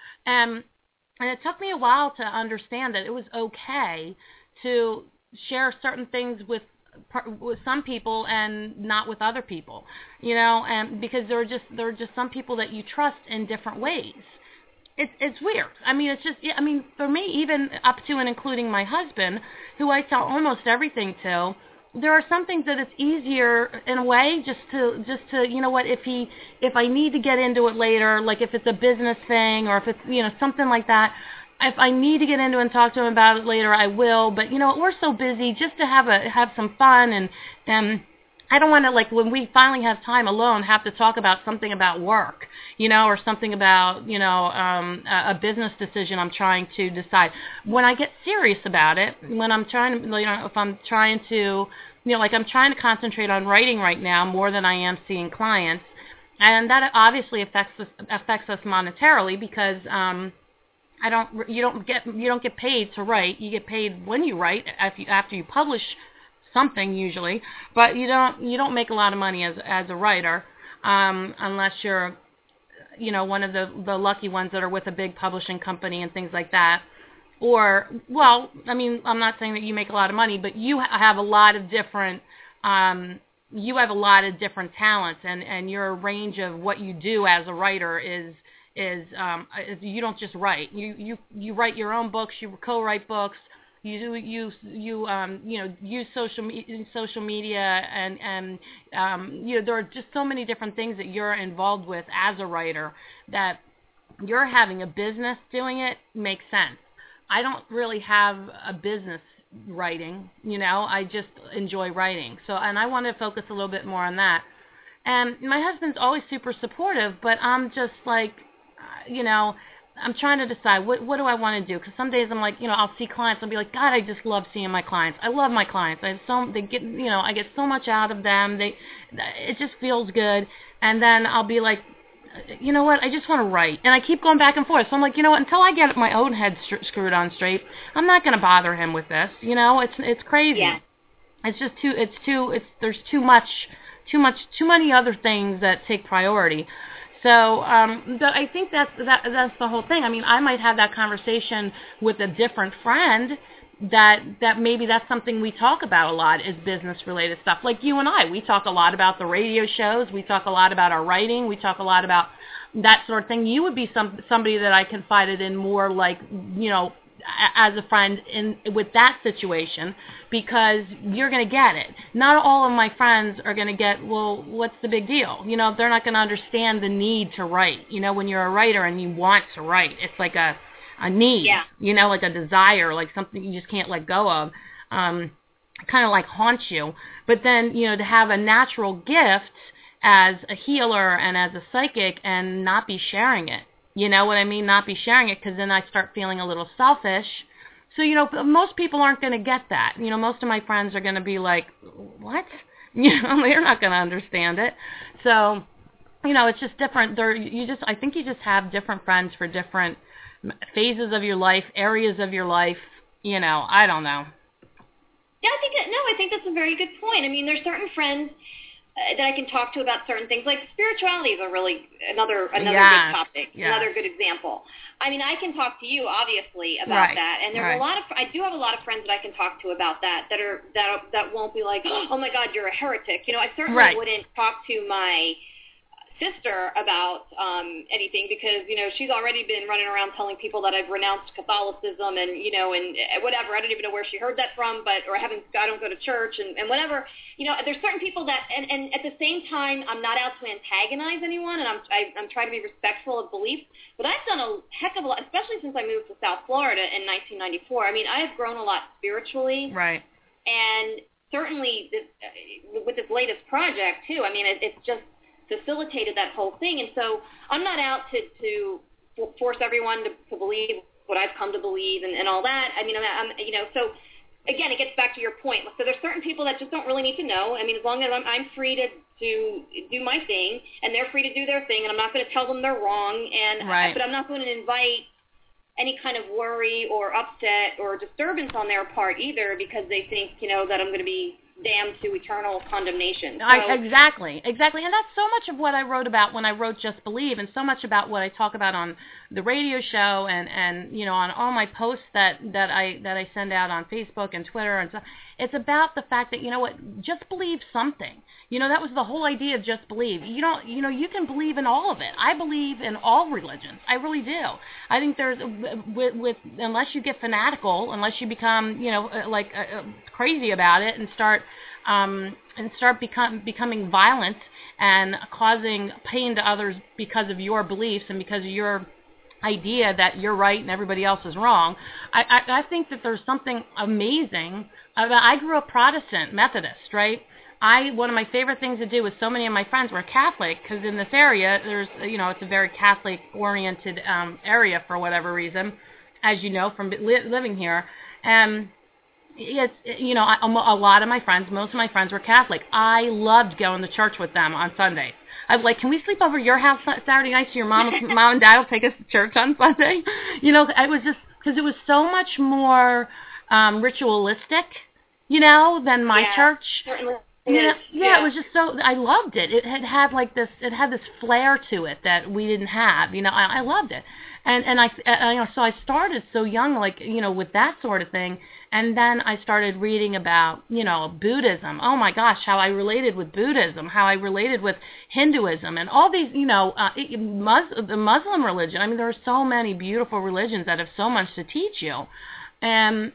Um, and it took me a while to understand that it was okay to share certain things with with some people and not with other people, you know, and because there are just, there are just some people that you trust in different ways. It's it's weird. I mean, it's just, I mean, for me, even up to and including my husband, who I tell almost everything to, there are some things that it's easier in a way just to, just to, you know what, if he, if I need to get into it later, like if it's a business thing or if it's, you know, something like that, if I need to get into it and talk to him about it later, I will. But, you know, we're so busy just to have a, have some fun. And then I don't want to, like, when we finally have time alone, have to talk about something about work, you know, or something about, you know, um, a, a business decision I'm trying to decide. When I get serious about it, when I'm trying to, you know, if I'm trying to, you know, like I'm trying to concentrate on writing right now more than I am seeing clients, and that obviously affects us, affects us monetarily because um, I don't, you don't get, you don't get paid to write. You get paid when you write, after you, after you publish something usually, but you don't you don't make a lot of money as as a writer um, unless you're, you know, one of the the lucky ones that are with a big publishing company and things like that. Or, well, I mean, I'm not saying that you make a lot of money, but you have a lot of different um, you have a lot of different talents, and and your range of what you do as a writer is is, um, is you don't just write. You you you write your own books. You co-write books. You do you you um you know use social me- social media and and um you know there are just so many different things that you're involved with as a writer that you're having a business doing it makes sense. I don't really have a business writing, you know. I just enjoy writing. So and I want to focus a little bit more on that. And my husband's always super supportive, but I'm just like, you know, I'm trying to decide what what do I want to do, because some days I'm like, you know, I'll see clients and be like, God, I just love seeing my clients. I love my clients. I have so they get, you know, I get so much out of them. They, it just feels good. And then I'll be like, you know what, I just want to write, and I keep going back and forth. So I'm like, you know what, until I get my own head st- screwed on straight, I'm not going to bother him with this. You know, it's it's crazy. Yeah. It's just too. It's too. It's there's too much, too much, too many other things that take priority. So um, the, I think that's that, that's the whole thing. I mean, I might have that conversation with a different friend that that maybe that's something we talk about a lot is business-related stuff. Like you and I, we talk a lot about the radio shows. We talk a lot about our writing. We talk a lot about that sort of thing. You would be some somebody that I confided in more, like, you know, as a friend in with that situation, because you're going to get it. Not all of my friends are going to get, well, what's the big deal? You know, they're not going to understand the need to write. You know, when you're a writer and you want to write, it's like a, a need, yeah. you know, like a desire, like something you just can't let go of, um, kind of like haunts you. But then, you know, to have a natural gift as a healer and as a psychic and not be sharing it. You know what I mean? Not be sharing it, because then I start feeling a little selfish. So, you know, most people aren't going to get that. You know, most of my friends are going to be like, what? You know, they're not going to understand it. So, you know, it's just different. There, you just, I think you just have different friends for different phases of your life, areas of your life. You know, I don't know. Yeah, I think, that, no, I think that's a very good point. I mean, there's certain friends Uh, that I can talk to about certain things. Like spirituality is a really another another yes, good topic, yes. another good example. I mean, I can talk to you obviously about right, that, and there's right. a lot of I do have a lot of friends that I can talk to about that that are that that won't be like, oh my God, you're a heretic. You know, I certainly right. wouldn't talk to my sister about um, anything because, you know, she's already been running around telling people that I've renounced Catholicism and, you know, and whatever. I don't even know where she heard that from, but, or I haven't, I don't go to church and, and whatever. You know, there's certain people that, and, and at the same time, I'm not out to antagonize anyone, and I'm, I, I'm trying to be respectful of beliefs, but I've done a heck of a lot, especially since I moved to South Florida in nineteen ninety-four. I mean, I have grown a lot spiritually. Right. And certainly this, uh, with this latest project, too, I mean, it, it's just facilitated that whole thing. And so I'm not out to, to force everyone to, to believe what I've come to believe and, and all that. I mean, I'm, I'm, you know, so, again, it gets back to your point. So there's certain people that just don't really need to know. I mean, as long as I'm, I'm free to, to do my thing, and they're free to do their thing, and I'm not going to tell them they're wrong, and right. but I'm not going to invite any kind of worry or upset or disturbance on their part either because they think, you know, that I'm going to be damned to eternal condemnation. So, I, exactly, exactly. And that's so much of what I wrote about when I wrote Just Believe, and so much about what I talk about on the radio show and, and you know, on all my posts that, that I that I send out on Facebook and Twitter and so. It's about the fact that, you know what, just believe something. You know, that was the whole idea of Just Believe. You don't, you know, you can believe in all of it. I believe in all religions. I really do. I think there's, with, with unless you get fanatical, unless you become, you know, like uh, crazy about it and start, um, and start become, becoming violent and causing pain to others because of your beliefs and because of your idea that you're right and everybody else is wrong. I, I, I think that there's something amazing about, I grew up Protestant, Methodist, right? I, one of my favorite things to do with so many of my friends were Catholic, because in this area, there's, you know, it's a very Catholic-oriented um, area for whatever reason, as you know, from li- living here. And it's, you know, I, a lot of my friends, most of my friends were Catholic. I loved going to church with them on Sundays. I was like, can we sleep over your house Saturday night so your mom, mom and dad will take us to church on Sunday? You know, I was just, because it was so much more um, ritualistic, you know, than my yeah, church. Certainly. You know, yeah, yeah, it was just so, I loved it. It had had like this, it had this flair to it that we didn't have, you know, I, I loved it. And, and I, I, you know, so I started so young, like, you know, with that sort of thing. And then I started reading about, you know, Buddhism. Oh my gosh, how I related with Buddhism, how I related with Hinduism and all these, you know, uh, Mus- the Muslim religion. I mean, there are so many beautiful religions that have so much to teach you. And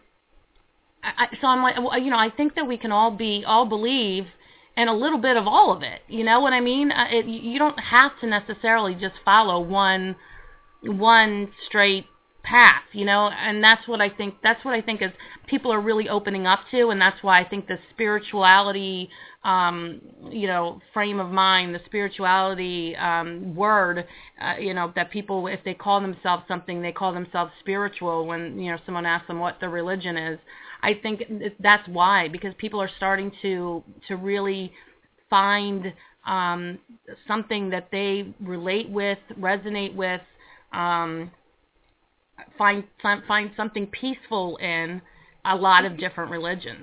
I, so I'm like, you know, I think that we can all be, all believe in a little bit of all of it. You know what I mean? Uh, it, you don't have to necessarily just follow one, one straight path, you know, and that's what I think, that's what I think is people are really opening up to, and that's why I think the spirituality, um, you know, frame of mind, the spirituality um, word, uh, you know, that people, if they call themselves something, they call themselves spiritual when, you know, someone asks them what their religion is. I think that's why, because people are starting to to really find um, something that they relate with, resonate with, um, find find something peaceful in a lot of different religions.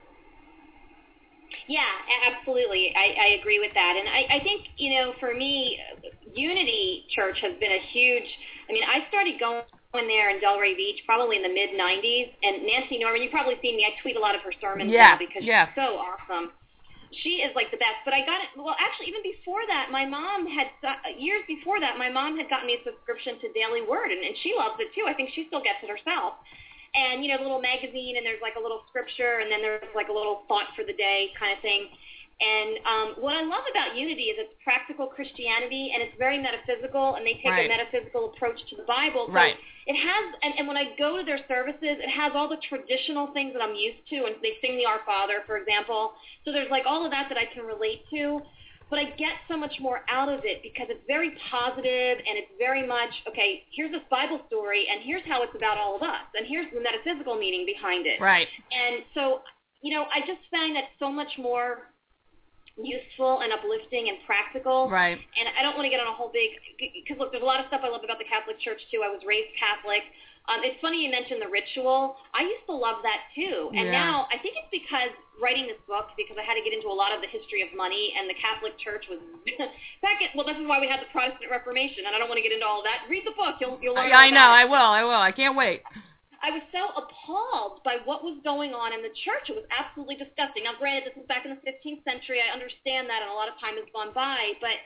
Yeah, absolutely. I, I agree with that. And I, I think, you know, for me, Unity Church has been a huge, I mean, I started going there in Delray Beach probably in the mid nineties, and Nancy Norman, you've probably seen me, I tweet a lot of her sermons yeah, now because yeah. she's so awesome. She is like the best. But I got it, well, actually, even before that, my mom had, years before that, my mom had gotten me a subscription to Daily Word, and, and she loves it too. I think she still gets it herself. And, you know, the little magazine, and there's like a little scripture, and then there's like a little thought for the day kind of thing. And um, what I love about Unity is it's practical Christianity, and it's very metaphysical, and they take right. a metaphysical approach to the Bible. So right. it has, and, and when I go to their services, it has all the traditional things that I'm used to, and they sing the Our Father, for example. So there's like all of that that I can relate to, but I get so much more out of it because it's very positive, and it's very much, okay, here's this Bible story, and here's how it's about all of us, and here's the metaphysical meaning behind it. Right. And so, you know, I just find that so much more useful and uplifting and practical. Right. And I don't want to get on a whole big, because look, there's a lot of stuff I love about the Catholic Church too. I was raised Catholic. Um, it's funny you mentioned the ritual. I used to love that too. And yeah. now I think it's because writing this book, because I had to get into a lot of the history of money, and the Catholic Church was back at, well, this is why we had the Protestant Reformation, and I don't want to get into all that. Read the book. You'll, you'll learn I, I all know. about I it. will. I will. I can't wait. I was so appalled by what was going on in the church. It was absolutely disgusting. Now, granted, this is back in the fifteenth century. I understand that, and a lot of time has gone by. But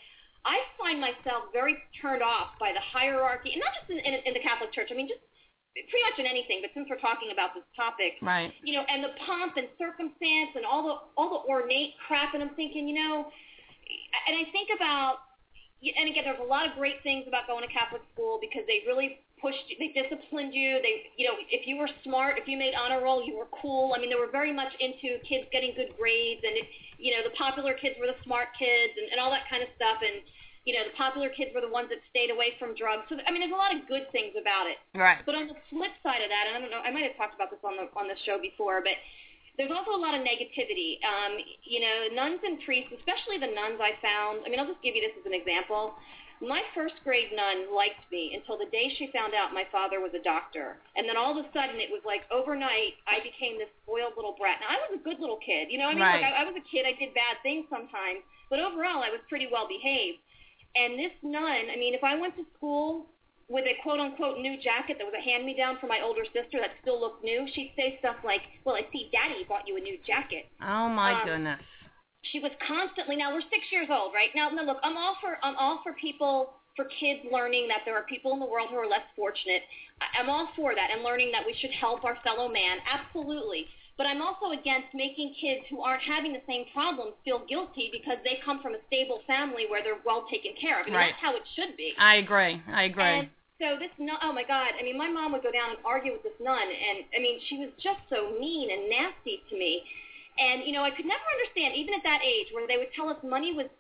I find myself very turned off by the hierarchy, and not just in, in, in the Catholic Church. I mean, just pretty much in anything, but since we're talking about this topic, right. you know, and the pomp and circumstance and all the all the ornate crap, and I'm thinking, you know, and I think about, and again, there's a lot of great things about going to Catholic school because they really pushed you, they disciplined you, they, you know, if you were smart, if you made honor roll, you were cool. I mean, they were very much into kids getting good grades, and, it, you know, the popular kids were the smart kids and, and all that kind of stuff, and, you know, the popular kids were the ones that stayed away from drugs. So, I mean, there's a lot of good things about it. Right. But on the flip side of that, and I don't know, I might have talked about this on the on the show before, but there's also a lot of negativity. Um, you know, nuns and priests, especially the nuns I found, I mean, I'll just give you this as an example. My first grade nun liked me until the day she found out my father was a doctor. And then all of a sudden it was like overnight I became this spoiled little brat. Now, I was a good little kid. You know, I mean, right. look, I, I was a kid. I did bad things sometimes. But overall, I was pretty well behaved. And this nun, I mean, if I went to school with a quote-unquote new jacket that was a hand-me-down from my older sister that still looked new, she'd say stuff like, well, I see Daddy bought you a new jacket. Oh, my um, goodness. She was constantly, now we're six years old, right? Now, now look, I'm all for I'm all for people, for kids learning that there are people in the world who are less fortunate. I, I'm all for that and learning that we should help our fellow man, absolutely. But I'm also against making kids who aren't having the same problems feel guilty because they come from a stable family where they're well taken care of. I mean, right. That's how it should be. I agree. I agree. And so this nun, oh my God, I mean, my mom would go down and argue with this nun, and I mean, she was just so mean and nasty to me. And, you know, I could never understand, even at that age, where they would tell us money was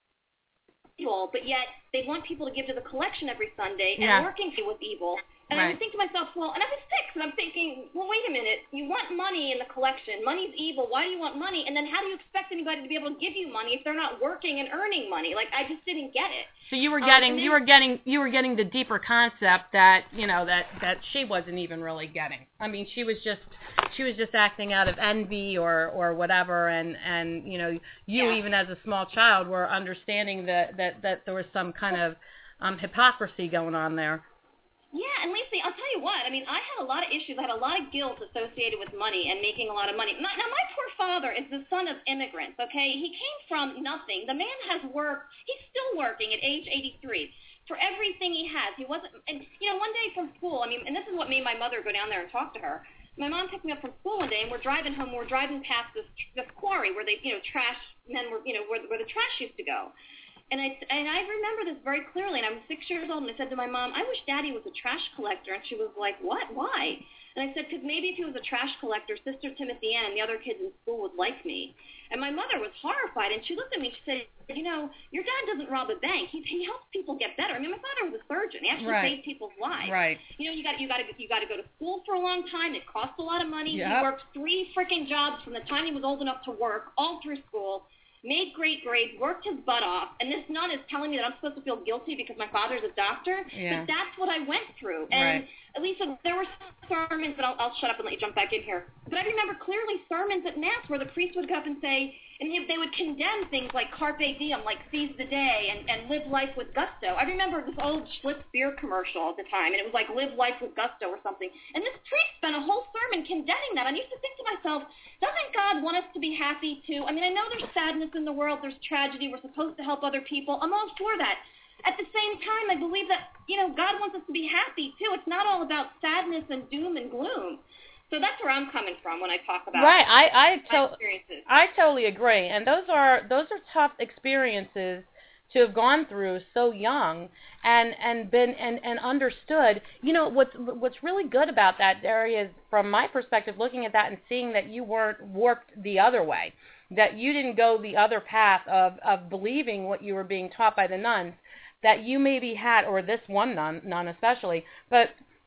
evil, but yet they want people to give to the collection every Sunday, and yeah. working was evil. And right. I would think to myself, well, and I was six, and I'm thinking, well, wait a minute. You want money in the collection. Money's evil. Why do you want money? And then how do you expect anybody to be able to give you money if they're not working and earning money? Like, I just didn't get it. So you were Um, getting, then, you were getting, you were getting the deeper concept that, you know, that, that she wasn't even really getting. I mean, she was just, she was just acting out of envy or, or whatever. And, and, you know, you yeah. even as a small child were understanding that, that, that there was some kind of um, hypocrisy going on there. Yeah, and Lisa, I'll tell you what, I mean, I had a lot of issues. I had a lot of guilt associated with money and making a lot of money. My, now, my poor father is the son of immigrants, okay? He came from nothing. The man has worked. He's still working at age eighty-three for everything he has. He wasn't, and, you know, one day from school, I mean, and this is what made my mother go down there and talk to her. My mom picked me up from school one day, and we're driving home. We're driving past this, this quarry where they, you know, trash men were, you know, where, where the trash used to go. And I, and I remember this very clearly, and I was six years old, and I said to my mom, I wish Daddy was a trash collector. And she was like, what? Why? And I said, because maybe if he was a trash collector, Sister Timothy Ann and the other kids in school would like me. And my mother was horrified, and she looked at me and she said, you know, your dad doesn't rob a bank. He, he helps people get better. I mean, my father was a surgeon. He actually right. saved people's lives. Right. You know, you got you got to you got to go to school for a long time. It costs a lot of money. Yep. He worked three freaking jobs from the time he was old enough to work, all through school. Made great grades, worked his butt off, and this nun is telling me that I'm supposed to feel guilty because my father's a doctor. Yeah. But that's what I went through. And right. at least there were sermons, and I'll, I'll shut up and let you jump back in here. But I remember clearly sermons at Mass where the priest would go up and say, and they would condemn things like carpe diem, like seize the day, and, and live life with gusto. I remember this old Schlitz beer commercial at the time, and it was like live life with gusto or something. And this priest spent a whole sermon condemning that. I used to think to myself, doesn't God want us to be happy too? I mean, I know there's sadness in the world, there's tragedy, we're supposed to help other people. I'm all for that. At the same time, I believe that, you know, God wants us to be happy too. It's not all about sadness and doom and gloom. So that's where I'm coming from when I talk about right. I I, my to- experiences. I totally agree, and those are those are tough experiences to have gone through so young and and been and, and understood. You know what's what's really good about that, Derry, is from my perspective, looking at that and seeing that you weren't warped the other way, that you didn't go the other path of of believing what you were being taught by the nuns, that you maybe had, or this one nun, nun especially, but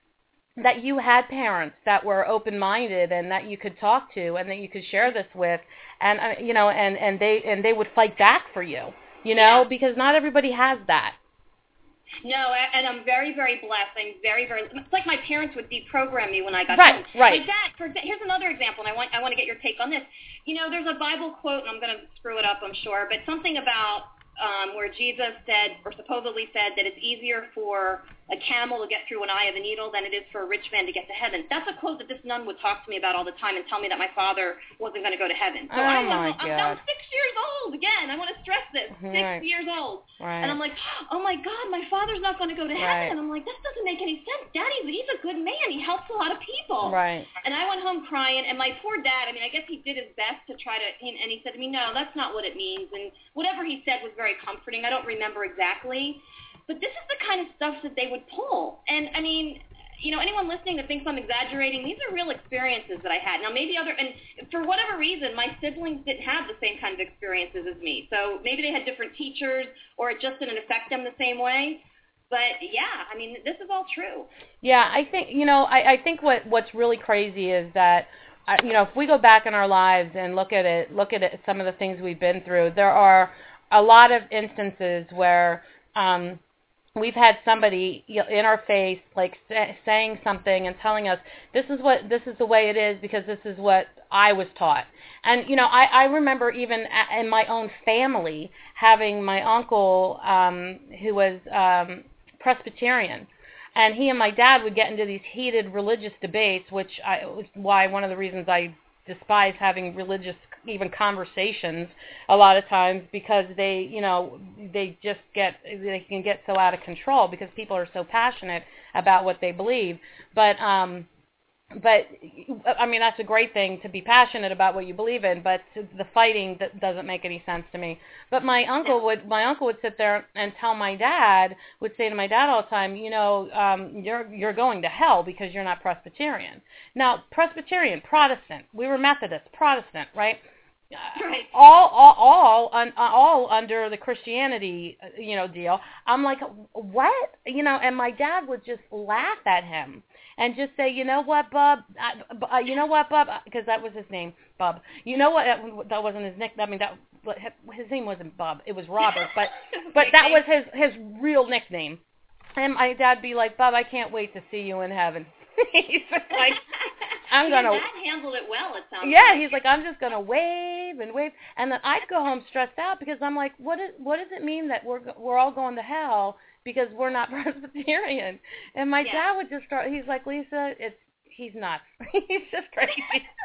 that you had parents that were open-minded and that you could talk to and that you could share this with, and uh, you know, and, and they and they would fight back for you, you know, yeah. because not everybody has that. No, and I'm very, very blessed. I'm very, very. It's like my parents would deprogram me when I got right, home. Right, My dad. For here's another example, and I want I want to get your take on this. You know, there's a Bible quote, and I'm going to screw it up, I'm sure, but something about um, where Jesus said, or supposedly said, that it's easier for a camel to get through an eye of a needle than it is for a rich man to get to heaven. That's a quote that this nun would talk to me about all the time and tell me that my father wasn't going to go to heaven. So oh I my was, God. I'm now six years old. Again, I want to stress this. Six Right. years old. Right. And I'm like, oh my God, my father's not going to go to heaven. Right. And I'm like, this doesn't make any sense. Daddy, he's a good man. He helps a lot of people. Right. And I went home crying, and my poor dad, I mean, I guess he did his best to try to, and he said to me, no, that's not what it means. And whatever he said was very comforting. I don't remember exactly. But this is the kind of stuff that they would pull. And, I mean, you know, anyone listening that thinks I'm exaggerating, these are real experiences that I had. Now, maybe other, and for whatever reason, my siblings didn't have the same kind of experiences as me. So maybe they had different teachers, or it just didn't affect them the same way. But, yeah, I mean, this is all true. Yeah, I think, you know, I, I think what, what's really crazy is that, uh, you know, if we go back in our lives and look at it, look at it, some of the things we've been through, there are a lot of instances where um, we've had somebody in our face, like say, saying something and telling us, this is what, this is the way it is because this is what I was taught. And, you know, I, I remember even in my own family having my uncle um, who was um, Presbyterian, and he and my dad would get into these heated religious debates, which I, was why one of the reasons I despise having religious even conversations a lot of times, because they, you know, they just get, they can get so out of control because people are so passionate about what they believe. But, um, but I mean, that's a great thing to be passionate about what you believe in, but the fighting that doesn't make any sense to me. But my uncle would, my uncle would sit there and tell my dad, would say to my dad all the time, you know, um, you're you're going to hell because you're not Presbyterian. Now, Presbyterian, Protestant, we were Methodist, Protestant, right? Right. All, all, all, un, all under the Christianity, you know, deal. I'm like, what? You know, and my dad would just laugh at him and just say, you know what, Bub? I, uh, you know what, Bub? Because that was his name, Bub. You know what? That wasn't his nickname. I mean, that his name wasn't Bub. It was Robert. But but that was his his real nickname. And my dad'd be like, Bub, I can't wait to see you in heaven. He's just like, I'm gonna. Your dad handled it well. It sounds. Yeah, like. he's like, I'm just gonna wave and wave, and then I'd go home stressed out because I'm like, what is, what does it mean that we're we're all going to hell because we're not Presbyterian? And my Yeah. dad would just start. He's like, Lisa, it's he's nuts. He's just crazy.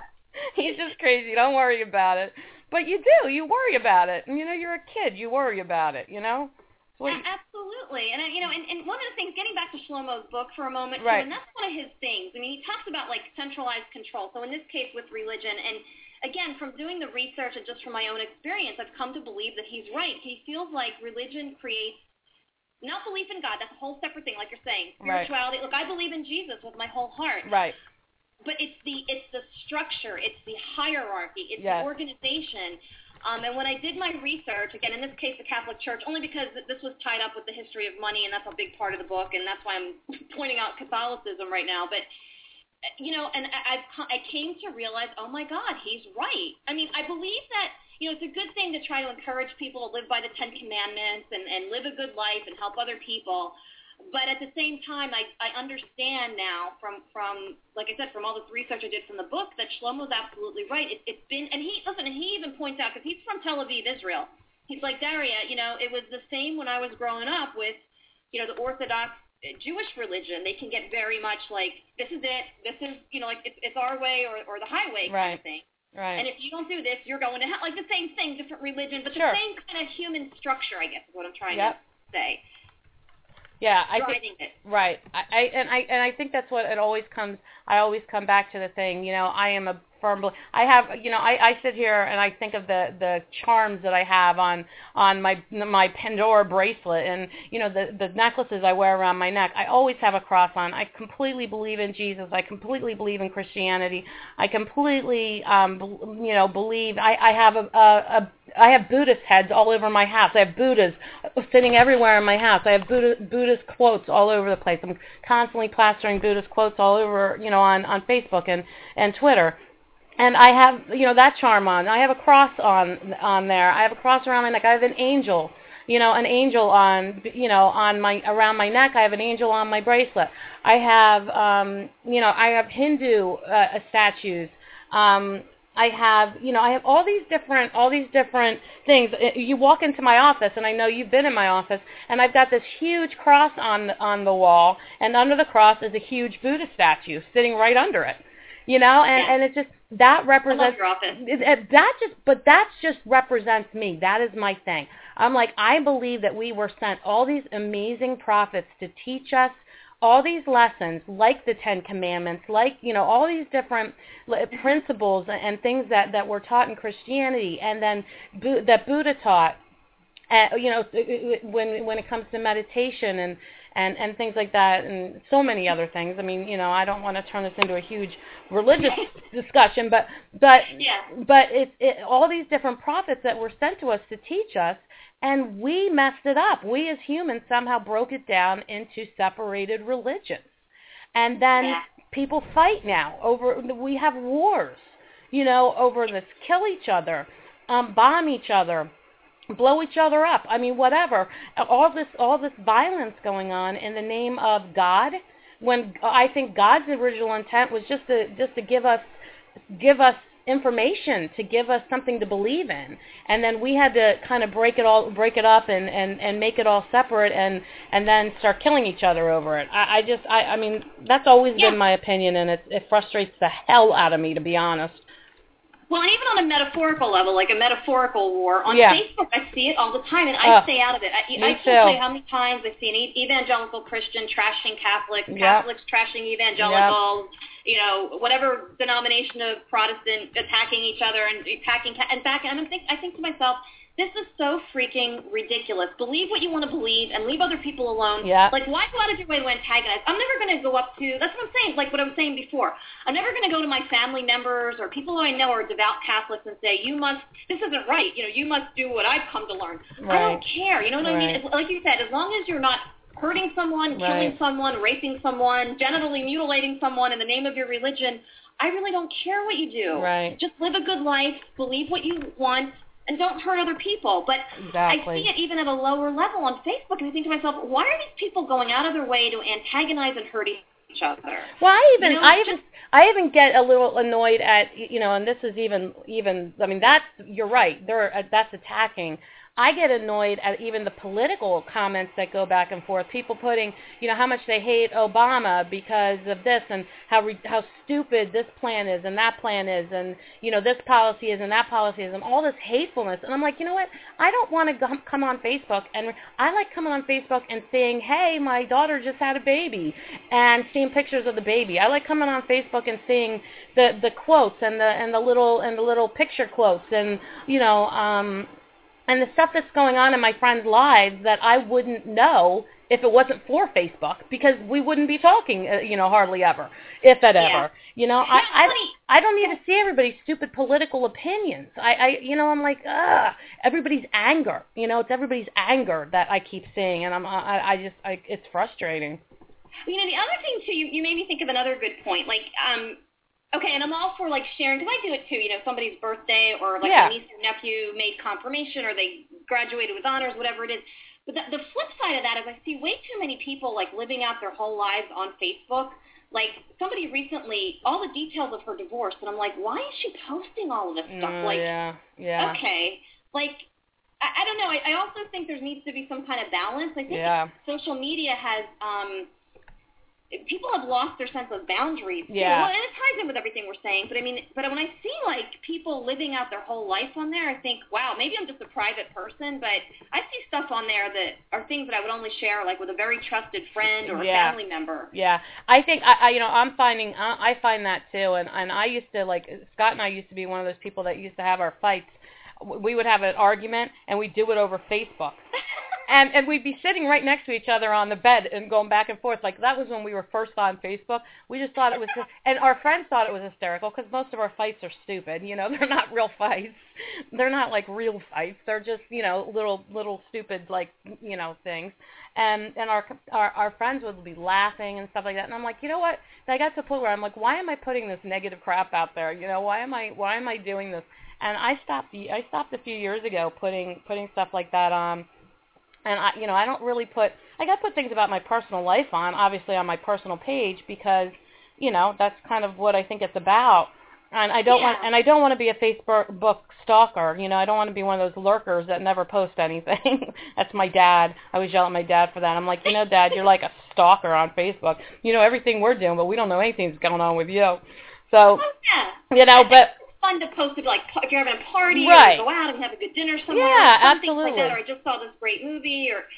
He's just crazy. Don't worry about it. But you do. You worry about it. And you know, you're a kid. You worry about it. You know. Yeah, absolutely. And, you know, and, and one of the things, getting back to Shlomo's book for a moment, right. too, and that's one of his things. I mean, he talks about, like, centralized control. So in this case with religion, and, again, from doing the research and just from my own experience, I've come to believe that he's right. He feels like religion creates not belief in God. That's a whole separate thing, like you're saying. Spirituality. Right. Look, I believe in Jesus with my whole heart. Right. But it's the it's the structure. It's the hierarchy. It's yes. the organization. Um, and when I did my research, again, in this case, the Catholic Church, only because this was tied up with the history of money, and that's a big part of the book, and that's why I'm pointing out Catholicism right now. But, you know, and I, I've, I came to realize, oh, my God, he's right. I mean, I believe that, you know, it's a good thing to try to encourage people to live by the Ten Commandments and, and live a good life and help other people. But at the same time, I, I understand now from, from, like I said, from all this research I did from the book that Shlomo's absolutely right. It, it's been, and he, listen, and he even points out, because he's from Tel Aviv, Israel. He's like, Daria, you know, it was the same when I was growing up with, you know, the Orthodox Jewish religion. They can get very much like, this is it, this is, you know, like it's, it's our way or, or the highway kind right. of thing. Right. And if you don't do this, you're going to hell. Like the same thing, different religion, but sure. the same kind of human structure, I guess, is what I'm trying yep. to say. Yeah, I driving think it. right. I, I and I and I think that's what it always comes. I always come back to the thing. You know, I am a firm. I have. You know, I, I sit here and I think of the, the charms that I have on on my my Pandora bracelet, and you know the the necklaces I wear around my neck. I always have a cross on. I completely believe in Jesus. I completely believe in Christianity. I completely um you know believe. I I have a, a, a I have Buddhist heads all over my house. I have Buddhas sitting everywhere in my house. I have Buddha, Buddhist quotes all over the place. I'm constantly plastering Buddhist quotes all over, you know, on, on Facebook and, and Twitter. And I have, you know, that charm on. I have a cross on on there. I have a cross around my neck. I have an angel, you know, an angel on, you know, on my around my neck. I have an angel on my bracelet. I have, um, you know, I have Hindu uh, statues. Um, I have, you know, I have all these different, all these different things. You walk into my office, and I know you've been in my office, and I've got this huge cross on the, on the wall, and under the cross is a huge Buddha statue sitting right under it. You know, and, yeah. and it just, that represents, I love your office. It, it, that just, but that just represents me. That is my thing. I'm like, I believe that we were sent all these amazing prophets to teach us all these lessons, like the Ten Commandments, like, you know, all these different principles and things that, that were taught in Christianity, and then Bu- that Buddha taught, uh, you know, when when it comes to meditation and, and, and things like that, and so many other things. I mean, you know, I don't want to turn this into a huge religious discussion, but but yeah. but it's it, all these different prophets that were sent to us to teach us. And we messed it up. We as humans somehow broke it down into separated religions. And then yeah. people fight now over, we have wars, you know, over this, kill each other, um, bomb each other, blow each other up. I mean, whatever. All this, all this violence going on in the name of God, when I think God's original intent was just to, just to give us, give us information, to give us something to believe in, and then we had to kind of break it all, break it up, and, and, and make it all separate, and, and then start killing each other over it. I, I just, I, I mean, that's always yeah. been my opinion, and it, it frustrates the hell out of me, to be honest. Well, and even on a metaphorical level, like a metaphorical war, on yeah. Facebook, I see it all the time, and I uh, stay out of it. I, me I can't tell you how many times I've seen evangelical Christian trashing Catholics, yep. Catholics trashing evangelicals, yep. you know, whatever denomination of Protestant attacking each other and attacking, and back, and I think, I think to myself, this is so freaking ridiculous. Believe what you want to believe and leave other people alone. Yeah. Like, why go out of your way to antagonize? I'm never going to go up to, that's what I'm saying, like what I was saying before. I'm never going to go to my family members or people who I know are devout Catholics and say, you must, this isn't right. You know, you must do what I've come to learn. Right. I don't care. You know what right. I mean? It's, like you said, as long as you're not hurting someone, killing right. someone, raping someone, genitally mutilating someone in the name of your religion, I really don't care what you do. Right. Just live a good life, believe what you want, and don't hurt other people. But exactly. I see it even at a lower level on Facebook, and I think to myself, why are these people going out of their way to antagonize and hurt each other? Well, I even, you know, I even, just, I even get a little annoyed at, you know, and this is even, even, I mean, that's, you're right, there, that's attacking. I get annoyed at even the political comments that go back and forth. People putting, you know, how much they hate Obama because of this, and how re- how stupid this plan is and that plan is, and, you know, this policy is and that policy is, and all this hatefulness. And I'm like, you know what? I don't want to go, come on Facebook, and re- I like coming on Facebook and saying, hey, my daughter just had a baby, and seeing pictures of the baby. I like coming on Facebook and seeing the the quotes and the and the little and the little picture quotes, and, you know, um. and the stuff that's going on in my friends' lives that I wouldn't know if it wasn't for Facebook, because we wouldn't be talking, uh, you know, hardly ever, if at yeah. ever. You know, I, I, I don't need to see everybody's stupid political opinions. I, I, you know, I'm like, ugh, everybody's anger. You know, it's everybody's anger that I keep seeing, and I'm, I, I just, I, it's frustrating. You know, the other thing too, you, you made me think of another good point, like, um. Okay, and I'm all for, like, sharing, because I do it, too, you know, somebody's birthday, or, like, yeah. a niece or nephew made confirmation, or they graduated with honors, whatever it is. But the, the flip side of that is I see way too many people, like, living out their whole lives on Facebook. Like, somebody recently, all the details of her divorce, and I'm like, why is she posting all of this stuff? Mm, like, yeah, yeah. okay, like, I, I don't know. I, I also think there needs to be some kind of balance. I think yeah. social media has... um people have lost their sense of boundaries. Yeah. Well, and it ties in with everything we're saying. But I mean, but when I see like people living out their whole life on there, I think, wow, maybe I'm just a private person, but I see stuff on there that are things that I would only share like with a very trusted friend or yeah. a family member. Yeah, I think I, I you know, I'm finding I, I find that too, and and I used to like Scott and I used to be one of those people that used to have our fights. We would have an argument and we'd do it over Facebook. And and we'd be sitting right next to each other on the bed and going back and forth. Like, that was when we were first on Facebook. We just thought it was, and our friends thought it was hysterical because most of our fights are stupid. You know, they're not real fights. They're not like real fights. They're just, you know, little little stupid like, you know, things. And and our our our friends would be laughing and stuff like that. And I'm like, you know what? And I got to the point where I'm like, why am I putting this negative crap out there? You know, why am I why am I doing this? And I stopped. I stopped a few years ago putting putting stuff like that on. And, I, you know, I don't really put, I got to put things about my personal life on, obviously on my personal page, because, you know, that's kind of what I think it's about. And I don't Yeah. want, and I don't want to be a Facebook stalker. You know, I don't want to be one of those lurkers that never post anything. That's my dad. I always yell at my dad for that. I'm like, you know, Dad, you're like a stalker on Facebook. You know everything we're doing, but we don't know anything's going on with you. So, Oh, yeah. you know, but It's fun to post it, like, if you're having a party, Right. or go out and have a good dinner somewhere, Yeah, or something absolutely. like that, or I just saw this great movie, or,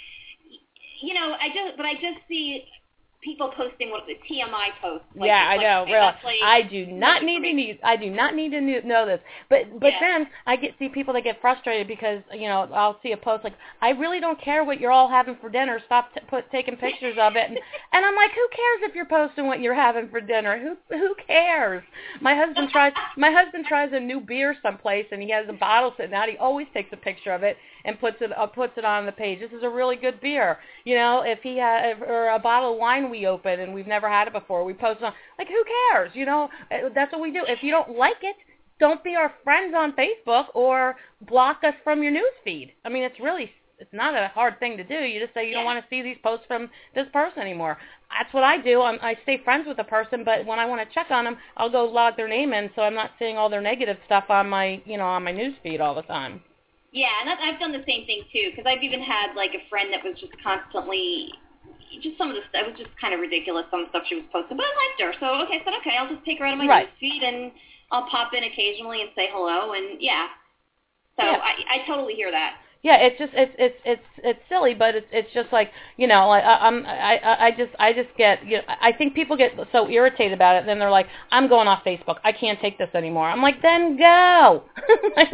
you know, I just, but I just see people posting what the T M I posts. Like, yeah, I like, know. okay, Really, that's like, I do not need to need. I do not need to knew- know this. But but Yeah. then I get see people that get frustrated because you know I'll see a post like I really don't care what you're all having for dinner. Stop t- put taking pictures of it. And, and I'm like, who cares if you're posting what you're having for dinner? Who who cares? My husband tries. My husband tries a new beer someplace and he has a bottle sitting out. He always takes a picture of it and puts it uh, puts it on the page. This is a really good beer. You know, if he ha- or a bottle of wine we open and we've never had it before, we post it on. Like, who cares? You know, Uh, that's what we do. If you don't like it, don't be our friends on Facebook or block us from your news feed. I mean, it's really it's not a hard thing to do. You just say you don't Yeah. want to see these posts from this person anymore. That's what I do. I'm, I stay friends with the person, but when I want to check on them, I'll go log their name in, so I'm not seeing all their negative stuff on my you know on my news feed all the time. Yeah, and that, I've done the same thing too, because I've even had like a friend that was just constantly, just some of the stuff, it was just kind of ridiculous, some stuff she was posting, but I liked her, so okay, I said, okay, I'll just take her out of my Right. news feed, and I'll pop in occasionally and say hello, and yeah, so Yeah. I, I totally hear that. Yeah, it's just it's it's it's it's silly, but it's it's just like you know, like I, I'm I I I just I just get you know I think people get so irritated about it, then they're like, I'm going off Facebook. I can't take this anymore. I'm like, then go, like,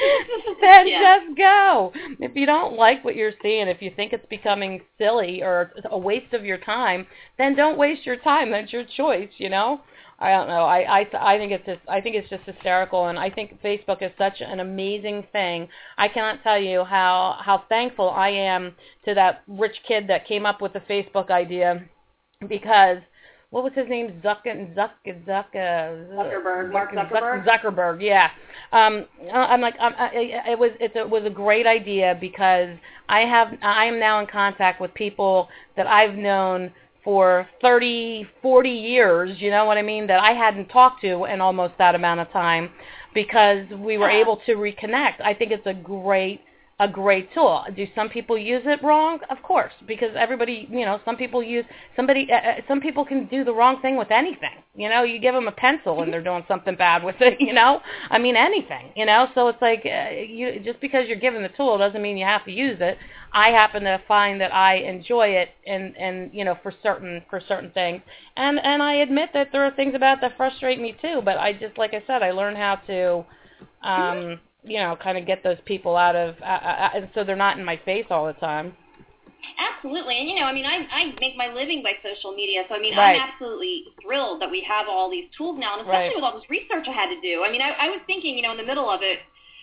then Yeah. just go. If you don't like what you're seeing, if you think it's becoming silly or a waste of your time, then don't waste your time. That's your choice, you know. I don't know. I, I I think it's just I think it's just hysterical, and I think Facebook is such an amazing thing. I cannot tell you how how thankful I am to that rich kid that came up with the Facebook idea, because what was his name? Zuck Zuck Zuck uh, Zuckerberg, Mark Zuckerberg. Zuckerberg, yeah. Um, I'm like, um, I, it was it's, it was a great idea because I have I am now in contact with people that I've known for thirty, forty years, you know what I mean, that I hadn't talked to in almost that amount of time because we were able to reconnect. I think it's a great a great tool. Do some people use it wrong? Of course, because everybody, you know, some people use somebody uh, some people can do the wrong thing with anything. You know, you give them a pencil and they're doing something bad with it, you know? I mean, anything, you know? So it's like uh, you just because you're given the tool doesn't mean you have to use it. I happen to find that I enjoy it and and you know, for certain for certain things. And and I admit that there are things about it that frustrate me too, but I just like I said, I learned how to um you know, kind of get those people out of, uh, uh, and so they're not in my face all the time. Absolutely, and you know, I mean, I I make my living by social media, so I mean, Right. I'm absolutely thrilled that we have all these tools now, and especially Right. with all this research I had to do. I mean, I, I was thinking, you know, in the middle of it,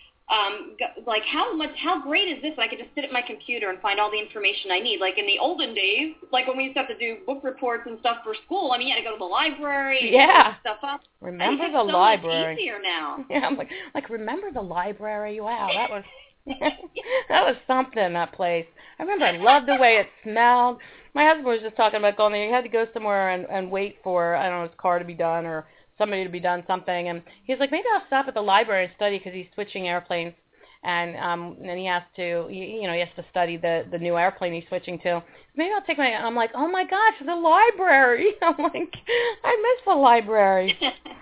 um, g- like how much, how great is this? I could just sit at my computer and find all the information I need. Like in the olden days, like when we used to have to do book reports and stuff for school. I mean, you had to go to the library and Yeah. look stuff up. Remember I think the it's so library. much easier now. Yeah, I'm like, like remember the library? Wow, that was that was something, that place. I remember I loved the way it smelled. My husband was just talking about going there. He had to go somewhere and, and wait for, I don't know, his car to be done or somebody to be done something. And he's like, maybe I'll stop at the library and study because he's switching airplanes. And um, and he has to, you, you know, he has to study the, the new airplane he's switching to. Maybe I'll take my, I'm like, oh my gosh, the library. I'm like, I miss the library.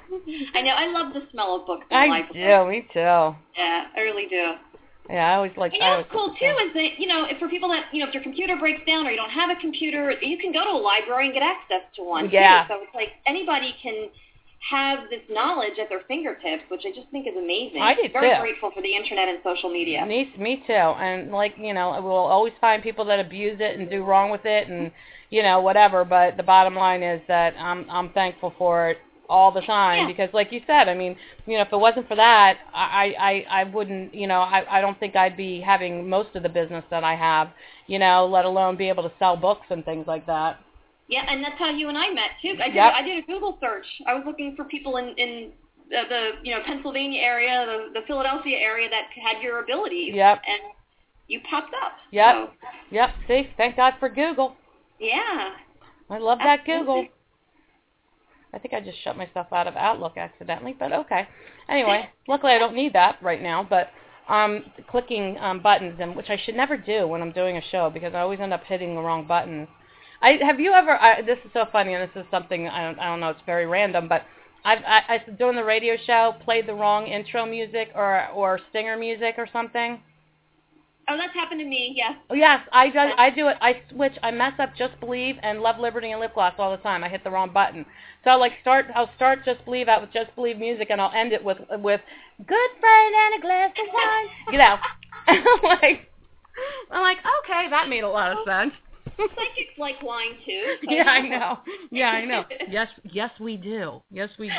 I know. I love the smell of books in the I library. do, me too. Yeah, I really do. Yeah, I always like. And I you know always what's cool like too is that, you know, if for people that, you know, if your computer breaks down or you don't have a computer, you can go to a library and get access to one Yeah. too. So it's like anybody can have this knowledge at their fingertips, which I just think is amazing. I do, Very too. grateful for the internet and social media. Me, me too. And like, you know, we'll always find people that abuse it and do wrong with it and, you know, whatever. But the bottom line is that I'm I'm thankful for it all the time Yeah. because, like you said, I mean, you know, if it wasn't for that, I I I wouldn't, you know, I I don't think I'd be having most of the business that I have, you know, let alone be able to sell books and things like that. Yeah, and that's how you and I met too. I did Yep. I did a Google search. I was looking for people in in the, the you know Pennsylvania area, the, the Philadelphia area that had your abilities. Yep. And you popped up. Yep. So, Yep. See, thank God for Google. yeah. I love that Google. Absolutely. I think I just shut myself out of Outlook accidentally, but okay. Anyway, luckily I don't need that right now, but um, clicking um, buttons, and which I should never do when I'm doing a show because I always end up hitting the wrong buttons. I, have you ever, I, this is so funny, and this is something, I don't, I don't know, it's very random, but I've, I, I, doing the radio show, played the wrong intro music or, or stinger music or something. Oh, that's happened to me, yes. Oh, yes, I do, I do it. I switch. I mess up Just Believe and Love, Liberty, and Lip Gloss all the time. I hit the wrong button. So I'll, like, start, I'll start Just Believe out with Just Believe music, and I'll end it with, with Good Friend and a Glass of Wine. You know. I'm like, I'm like, okay, that made a lot of sense. Psychics like wine, too. So Yeah, I know. Yeah, I know. Yes, yes, we do. Yes, we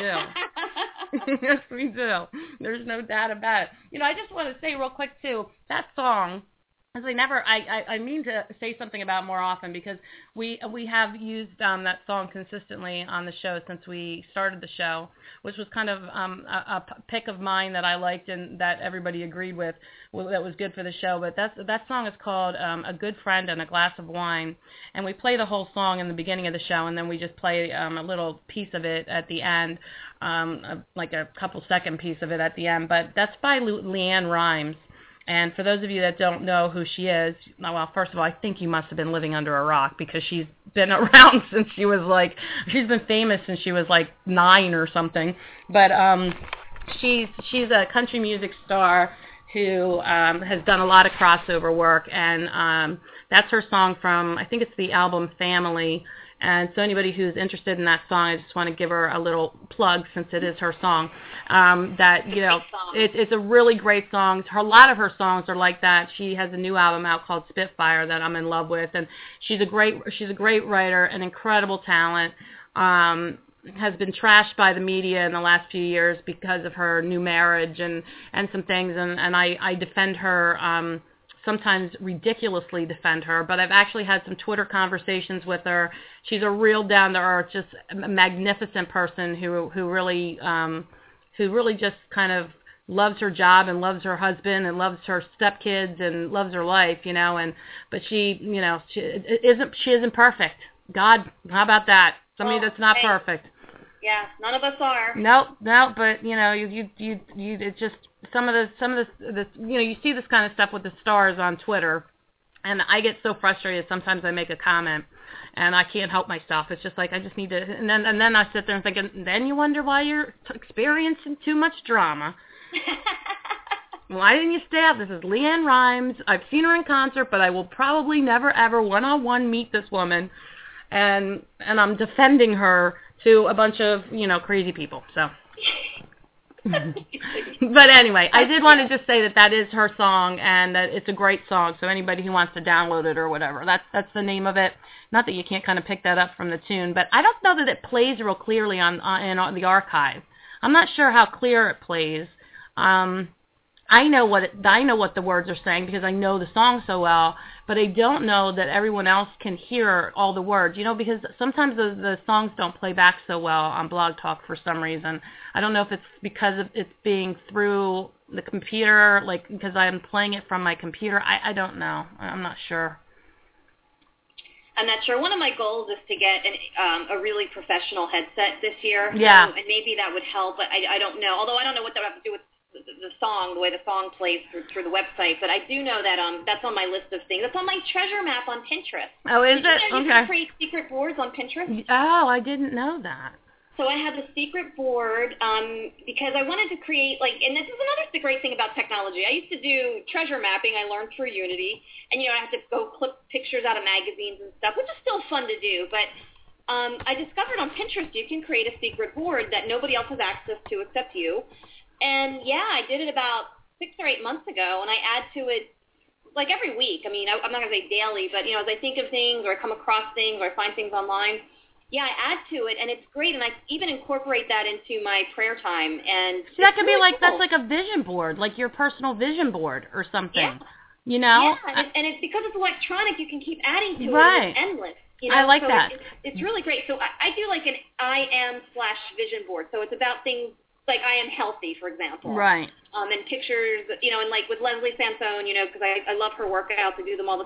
do. Yes, we do. There's no doubt about it. You know, I just want to say real quick, too, that song, as I never, I, I, I mean to say something about more often because we we have used um, that song consistently on the show since we started the show, which was kind of um, a, a pick of mine that I liked and that everybody agreed with, well, that was good for the show. But that's, that song is called um, A Good Friend and a Glass of Wine, and we play the whole song in the beginning of the show, and then we just play um, a little piece of it at the end, um, a, like a couple second piece of it at the end. But that's by Le- LeAnn Rimes. And for those of you that don't know who she is, well, first of all, I think you must have been living under a rock because she's been around since she was like, she's been famous since she was like nine or something. But um, she's she's a country music star who um, has done a lot of crossover work, and um, that's her song from, I think it's the album Family. And so anybody who's interested in that song, I just want to give her a little plug since it is her song. Um, that, you know, it, it's a really great song. Her, a lot of her songs are like that. She has a new album out called Spitfire that I'm in love with, and she's a great she's a great writer, an incredible talent. Um, has been trashed by the media in the last few years because of her new marriage and, and some things, and, and I, I defend her. Um, sometimes ridiculously defend her, but I've actually had some Twitter conversations with her. She's a real down-to-earth, just a magnificent person who who really um, who really just kind of loves her job and loves her husband and loves her stepkids and loves her life, you know. And but she, you know, she isn't she isn't perfect. God, how about that? Somebody well, that's not hey, perfect. Yeah, none of us are. Nope, nope. But you know, you you you, you it's just. Some of the, some of the, this, you know, you see this kind of stuff with the stars on Twitter, and I get so frustrated. Sometimes I make a comment, and I can't help myself. It's just like I just need to, and then and then I sit there and think, and then you wonder why you're experiencing too much drama. Why didn't you stay out? This is LeAnn Rimes. I've seen her in concert, but I will probably never ever one-on-one meet this woman, and and I'm defending her to a bunch of, you know, crazy people. So. But anyway, I did want to just say that that is her song, and that it's a great song. So anybody who wants to download it or whatever, that's that's the name of it. Not that you can't kind of pick that up from the tune, but I don't know that it plays real clearly on, on in on the archive. I'm not sure how clear it plays. Um, I know what it, I know what the words are saying because I know the song so well, but I don't know that everyone else can hear all the words, you know, because sometimes the, the songs don't play back so well on Blog Talk for some reason. I don't know if it's because of it's being through the computer, like because I'm playing it from my computer. I, I don't know. I'm not sure. I'm not sure. One of my goals is to get an, um, a really professional headset this year. Yeah. So, and maybe that would help, but I, I don't know. Although I don't know what that would have to do with the, the song, the way the song plays through, through the website. But I do know that um, that's on my list of things. That's on my treasure map on Pinterest. Oh, is Did it? You know you okay. can create secret boards on Pinterest. Oh, I didn't know that. So I have a secret board um, because I wanted to create, like, and this is another great thing about technology. I used to do treasure mapping. I learned through Unity. And, you know, I have to go clip pictures out of magazines and stuff, which is still fun to do. But um, I discovered on Pinterest you can create a secret board that nobody else has access to except you. And, yeah, I did it about six or eight months ago, and I add to it, like, every week. I mean, I, I'm not going to say daily, but, you know, as I think of things or I come across things or I find things online, yeah, I add to it, and it's great, and I even incorporate that into my prayer time. And so that could really be like, cool. That's like a vision board, like your personal vision board or something. Yeah. You know? Yeah, and, it, and it's because it's electronic, you can keep adding to right. it. It's endless. You know? I like so that. It's, it's really great. So I, I do like an I am slash vision board. So it's about things like I am healthy, for example. Right. Um, and pictures, you know, and like with Leslie Sansone, you know, because I, I love her workouts. I do them all the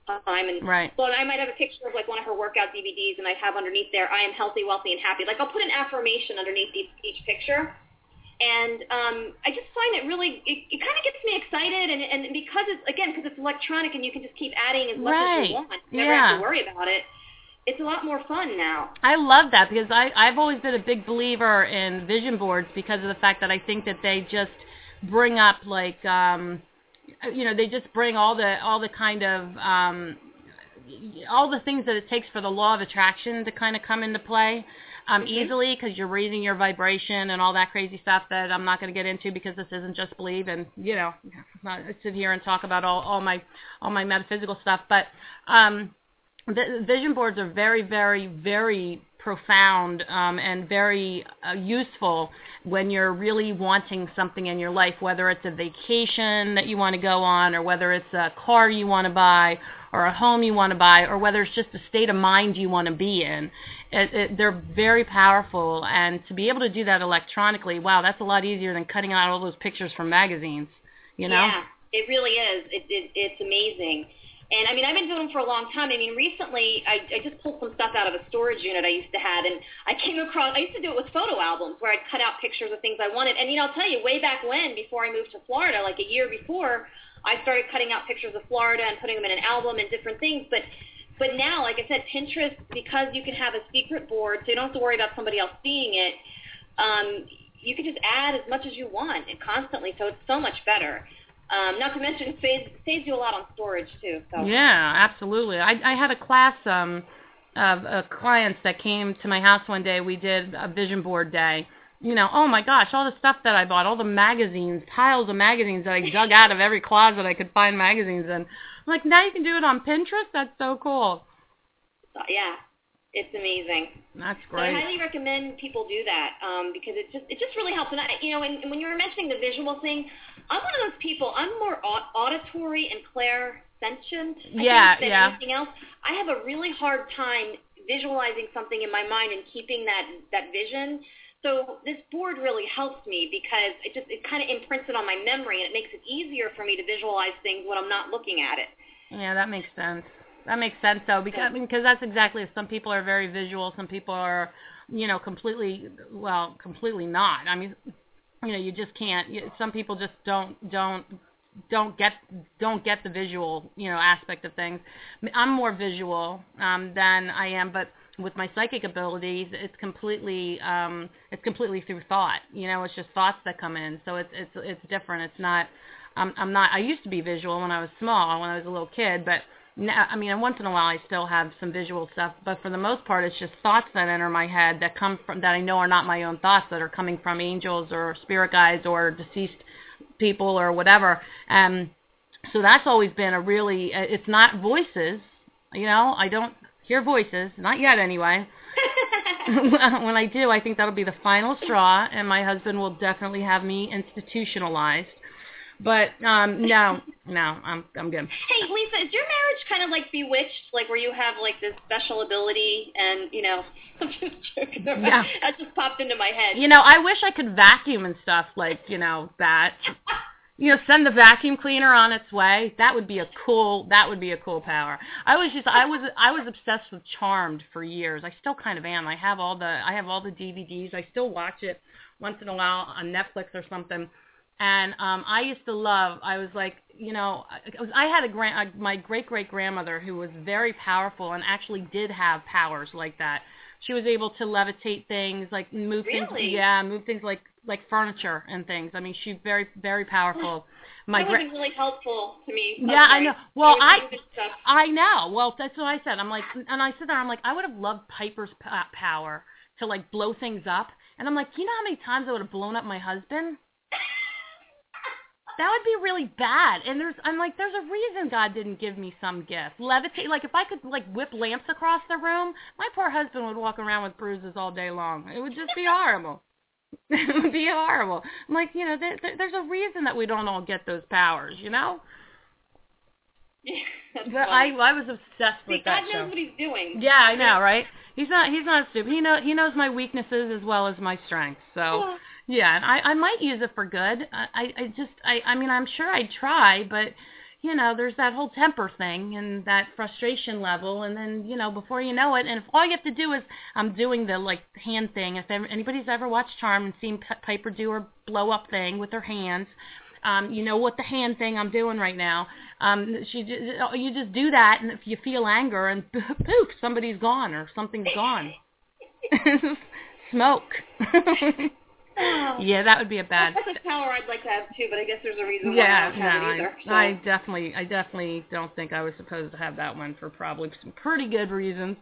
time. And right. well, I might have a picture of like one of her workout D V Ds, and I have underneath there, I am healthy, wealthy, and happy. Like I'll put an affirmation underneath each, each picture. And um, I just find it really, it, it kind of gets me excited, and, and because it's, again, because it's electronic and you can just keep adding as much right. as you want. You never yeah. have to worry about it. It's a lot more fun now. I love that because I, I've always been a big believer in vision boards because of the fact that I think that they just bring up like, um, you know, they just bring all the, all the kind of, um, all the things that it takes for the law of attraction to kind of come into play. Um, mm-hmm. Easily because you're raising your vibration and all that crazy stuff that I'm not going to get into because this isn't Just Believe, and you know, not sit here and talk about all, all my all my metaphysical stuff. But um, the vision boards are very, very, very profound um, and very uh, useful when you're really wanting something in your life, whether it's a vacation that you want to go on, or whether it's a car you want to buy, or a home you want to buy, or whether it's just a state of mind you want to be in. It, it, they're very powerful, and to be able to do that electronically, wow, that's a lot easier than cutting out all those pictures from magazines, you know? Yeah, it really is. It, it, it's amazing. And, I mean, I've been doing them for a long time. I mean, recently, I, I just pulled some stuff out of a storage unit I used to have, and I came across, I used to do it with photo albums where I'd cut out pictures of things I wanted. And, you know, I'll tell you, way back when, before I moved to Florida, like a year before, I started cutting out pictures of Florida and putting them in an album and different things. But but now, like I said, Pinterest, because you can have a secret board, so you don't have to worry about somebody else seeing it, um, you can just add as much as you want and constantly, so it's so much better. Um, not to mention, it saves, saves you a lot on storage, too. So. Yeah, absolutely. I, I had a class um, of uh, clients that came to my house one day. We did a vision board day. You know, oh my gosh, all the stuff that I bought, all the magazines, piles of magazines that I dug out of every closet I could find magazines in. I'm like, now you can do it on Pinterest? That's so cool. Yeah, it's amazing. That's So great. I highly recommend people do that um, because it just it just really helps. And, I, you know, and, and when you were mentioning the visual thing, I'm one of those people, I'm more aud- auditory and clairsentient, I yeah, think, than yeah. anything else. I have a really hard time visualizing something in my mind and keeping that, that vision. So this board really helps me because it just it kind of imprints it on my memory, and it makes it easier for me to visualize things when I'm not looking at it. Yeah, that makes sense. That makes sense, though, because I mean, because that's exactly it. Some people are very visual. Some people are, you know, completely, well, completely not. I mean, you know, you just can't. You, some people just don't don't don't get don't get the visual, you know, aspect of things. I'm more visual um, than I am, but with my psychic abilities, it's completely um, it's completely through thought. You know, it's just thoughts that come in. So it's it's it's different. It's not. I'm I'm not. I used to be visual when I was small, when I was a little kid, but now, I mean, once in a while I still have some visual stuff. But for the most part, it's just thoughts that enter my head that come from that I know are not my own thoughts, that are coming from angels or spirit guides or deceased people or whatever. Um, so that's always been a really. It's not voices. You know, I don't hear voices, not yet anyway. When I do, I think that'll be the final straw, and my husband will definitely have me institutionalized. But um, no, no, I'm I'm good. Hey, Lisa, is your marriage kind of like Bewitched, like where you have like this special ability, and you know, I'm just joking about yeah. that. Just popped into my head. You know, I wish I could vacuum and stuff like you know that. You know, send the vacuum cleaner on its way. That would be a cool. That would be a cool power. I was just. I was. I was obsessed with Charmed for years. I still kind of am. I have all the. I have all the D V Ds. I still watch it once in a while on Netflix or something. And um, I used to love. I was like, you know, I, was, I had a grand. My great great grandmother who was very powerful and actually did have powers like that. She was able to levitate things, like move really? things. Yeah, move things like. like furniture and things. I mean, she's very, very powerful. My that wasn't really helpful to me. Yeah, I know. Well, I, I, I know. Well, that's what I said. I'm like, and I sit there, I'm like, I would have loved Piper's p- power to like blow things up. And I'm like, you know how many times I would have blown up my husband? That would be really bad. And there's, I'm like, there's a reason God didn't give me some gift. Levitate, like if I could like whip lamps across the room, my poor husband would walk around with bruises all day long. It would just be horrible. It would be horrible. I'm like, you know, there, there, there's a reason that we don't all get those powers, you know? Yeah, that's but I, I was obsessed See, with that God show. knows what he's doing. Yeah, I know, right? He's not. He's not stupid. He know. He knows my weaknesses as well as my strengths. So, yeah, and I, I might use it for good. I, I just, I, I mean, I'm sure I'd try, but you know, there's that whole temper thing and that frustration level, and then, you know, before you know it, and if all you have to do is, I'm doing the, like, hand thing. If ever, anybody's ever watched Charmed and seen P- Piper do her blow-up thing with her hands, um, you know what the hand thing I'm doing right now. Um, she just, you just do that, and if you feel anger, and poof, somebody's gone or something's gone. Smoke. Oh. Yeah, that would be a bad. That's a power I'd like to have too, but I guess there's a reason why Yeah, I don't have no, it either. So. I, I definitely, I definitely don't think I was supposed to have that one for probably some pretty good reasons.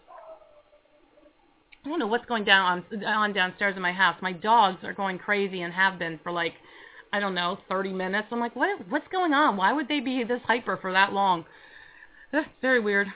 I don't know what's going down on, on downstairs in my house. My dogs are going crazy and have been for like, I don't know, thirty minutes. I'm like, what? What's going on? Why would they be this hyper for that long? That's very weird.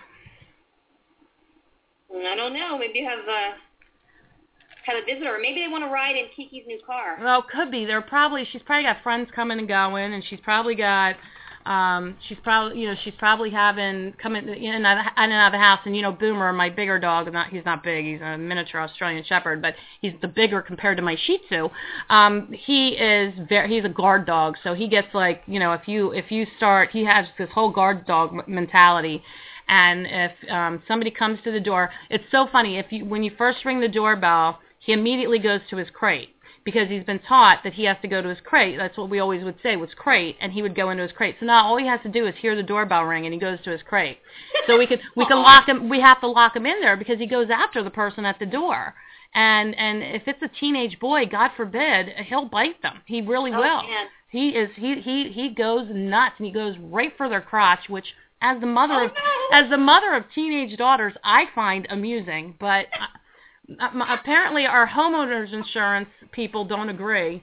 I don't know. Maybe you have uh, had a visitor, or maybe they want to ride in Kiki's new car. Well, could be. They're probably. She's probably got friends coming and going, and she's probably got. Um, she's probably, you know, she's probably having coming in and out of, in and out of the house. And you know, Boomer, my bigger dog, not he's not big. He's a miniature Australian Shepherd, but he's the bigger compared to my Shih Tzu. Um, he is very. He's a guard dog, so he gets like, you know, if you if you start, he has this whole guard dog mentality. And if um, somebody comes to the door, it's so funny. If you when you first ring the doorbell, he immediately goes to his crate because he's been taught that he has to go to his crate. That's what we always would say was crate, and he would go into his crate. So now all he has to do is hear the doorbell ring, and he goes to his crate. So we could we can lock him. We have to lock him in there because he goes after the person at the door. And and if it's a teenage boy, God forbid, he'll bite them. He really Oh, will. man. He is he he he goes nuts, and he goes right for their crotch, which. As the mother Oh, of no. as the mother of teenage daughters, I find amusing, but uh, apparently our homeowners insurance people don't agree.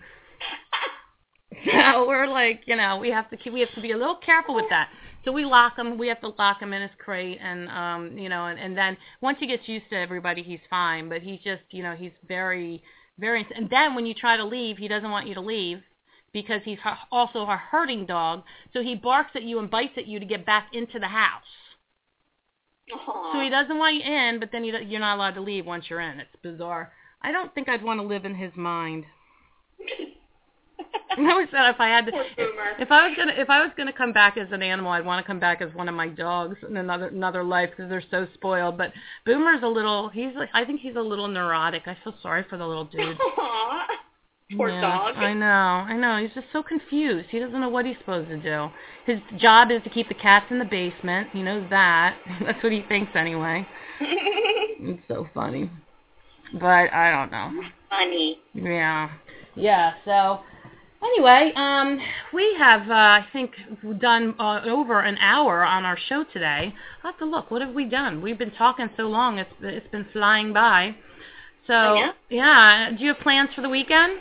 So we're like, you know, we have to keep, we have to be a little careful with that. So we lock him. We have to lock him in his crate, and um, you know, and, and then once he gets used to everybody, he's fine. But he's just, you know, he's very, very. And then when you try to leave, he doesn't want you to leave. Because he's also a herding dog, so he barks at you and bites at you to get back into the house. Aww. So he doesn't want you in, but then you, you're not allowed to leave once you're in. It's bizarre. I don't think I'd want to live in his mind. I always said if I had to, Poor if, Boomer. if I was gonna, if I was gonna come back as an animal, I'd want to come back as one of my dogs in another another life because they're so spoiled. But Boomer's a little, he's like, I think he's a little neurotic. I feel sorry for the little dude. Aww. Poor yeah, dog. I know, I know. He's just so confused. He doesn't know what he's supposed to do. His job is to keep the cats in the basement. He knows that. That's what he thinks anyway. It's so funny. But I don't know. Funny. Yeah. Yeah, so anyway, um, we have, uh, I think, done uh, over an hour on our show today. I'll have to look. What have we done? We've been talking so long. It's It's been flying by. So, Oh, yeah? yeah. Do you have plans for the weekend?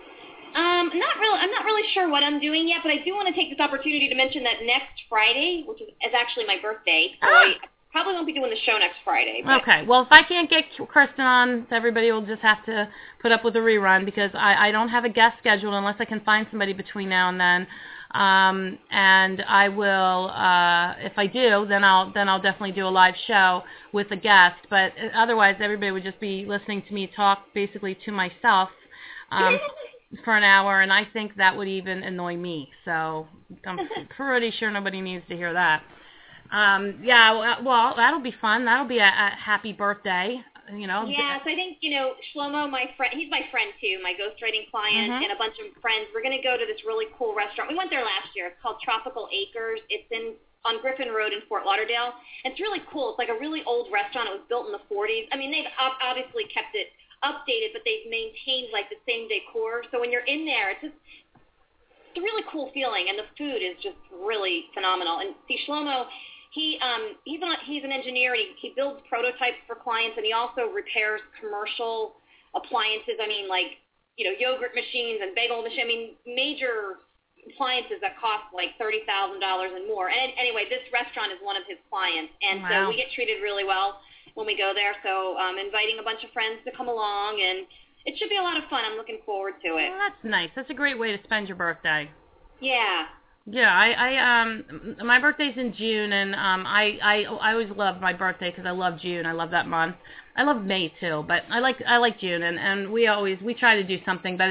Um, not really. I'm not really sure what I'm doing yet, but I do want to take this opportunity to mention that next Friday, which is, is actually my birthday, so Ah. I probably won't be doing the show next Friday. But Okay. Well, if I can't get Kristen on, everybody will just have to put up with a rerun because I, I don't have a guest scheduled unless I can find somebody between now and then. Um, and I will, uh, if I do, then I'll then I'll definitely do a live show with a guest. But otherwise, everybody would just be listening to me talk basically to myself. Um, for an hour, and I think that would even annoy me. So I'm pretty sure nobody needs to hear that. Um, yeah, well, that'll be fun. That'll be a, a happy birthday, you know. yeah, so I think, you know, Shlomo, my friend, he's my friend too, my ghostwriting client, Mhm. and a bunch of friends. We're going to go to this really cool restaurant. We went there last year. It's called Tropical Acres. It's in on Griffin Road in Fort Lauderdale. It's really cool. It's like a really old restaurant. It was built in the forties. I mean, they've ob- obviously kept it updated, but they've maintained like the same decor. So when you're in there, it's just it's a really cool feeling, and the food is just really phenomenal. And see, Shlomo, he um he's an he's an engineer, and he, he builds prototypes for clients, and he also repairs commercial appliances. I mean, like you know, yogurt machines and bagel machines. I mean, major appliances that cost like thirty thousand dollars and more. And anyway, this restaurant is one of his clients, and Wow. so we get treated really well when we go there. So um, inviting a bunch of friends to come along, and it should be a lot of fun. I'm looking forward to it. Well, that's nice. That's a great way to spend your birthday. Yeah. Yeah, I, I um, my birthday's in June, and um, I, I, I always love my birthday because I love June. I love that month. I love May too, but I like, I like June, and, and we always, we try to do something, but it's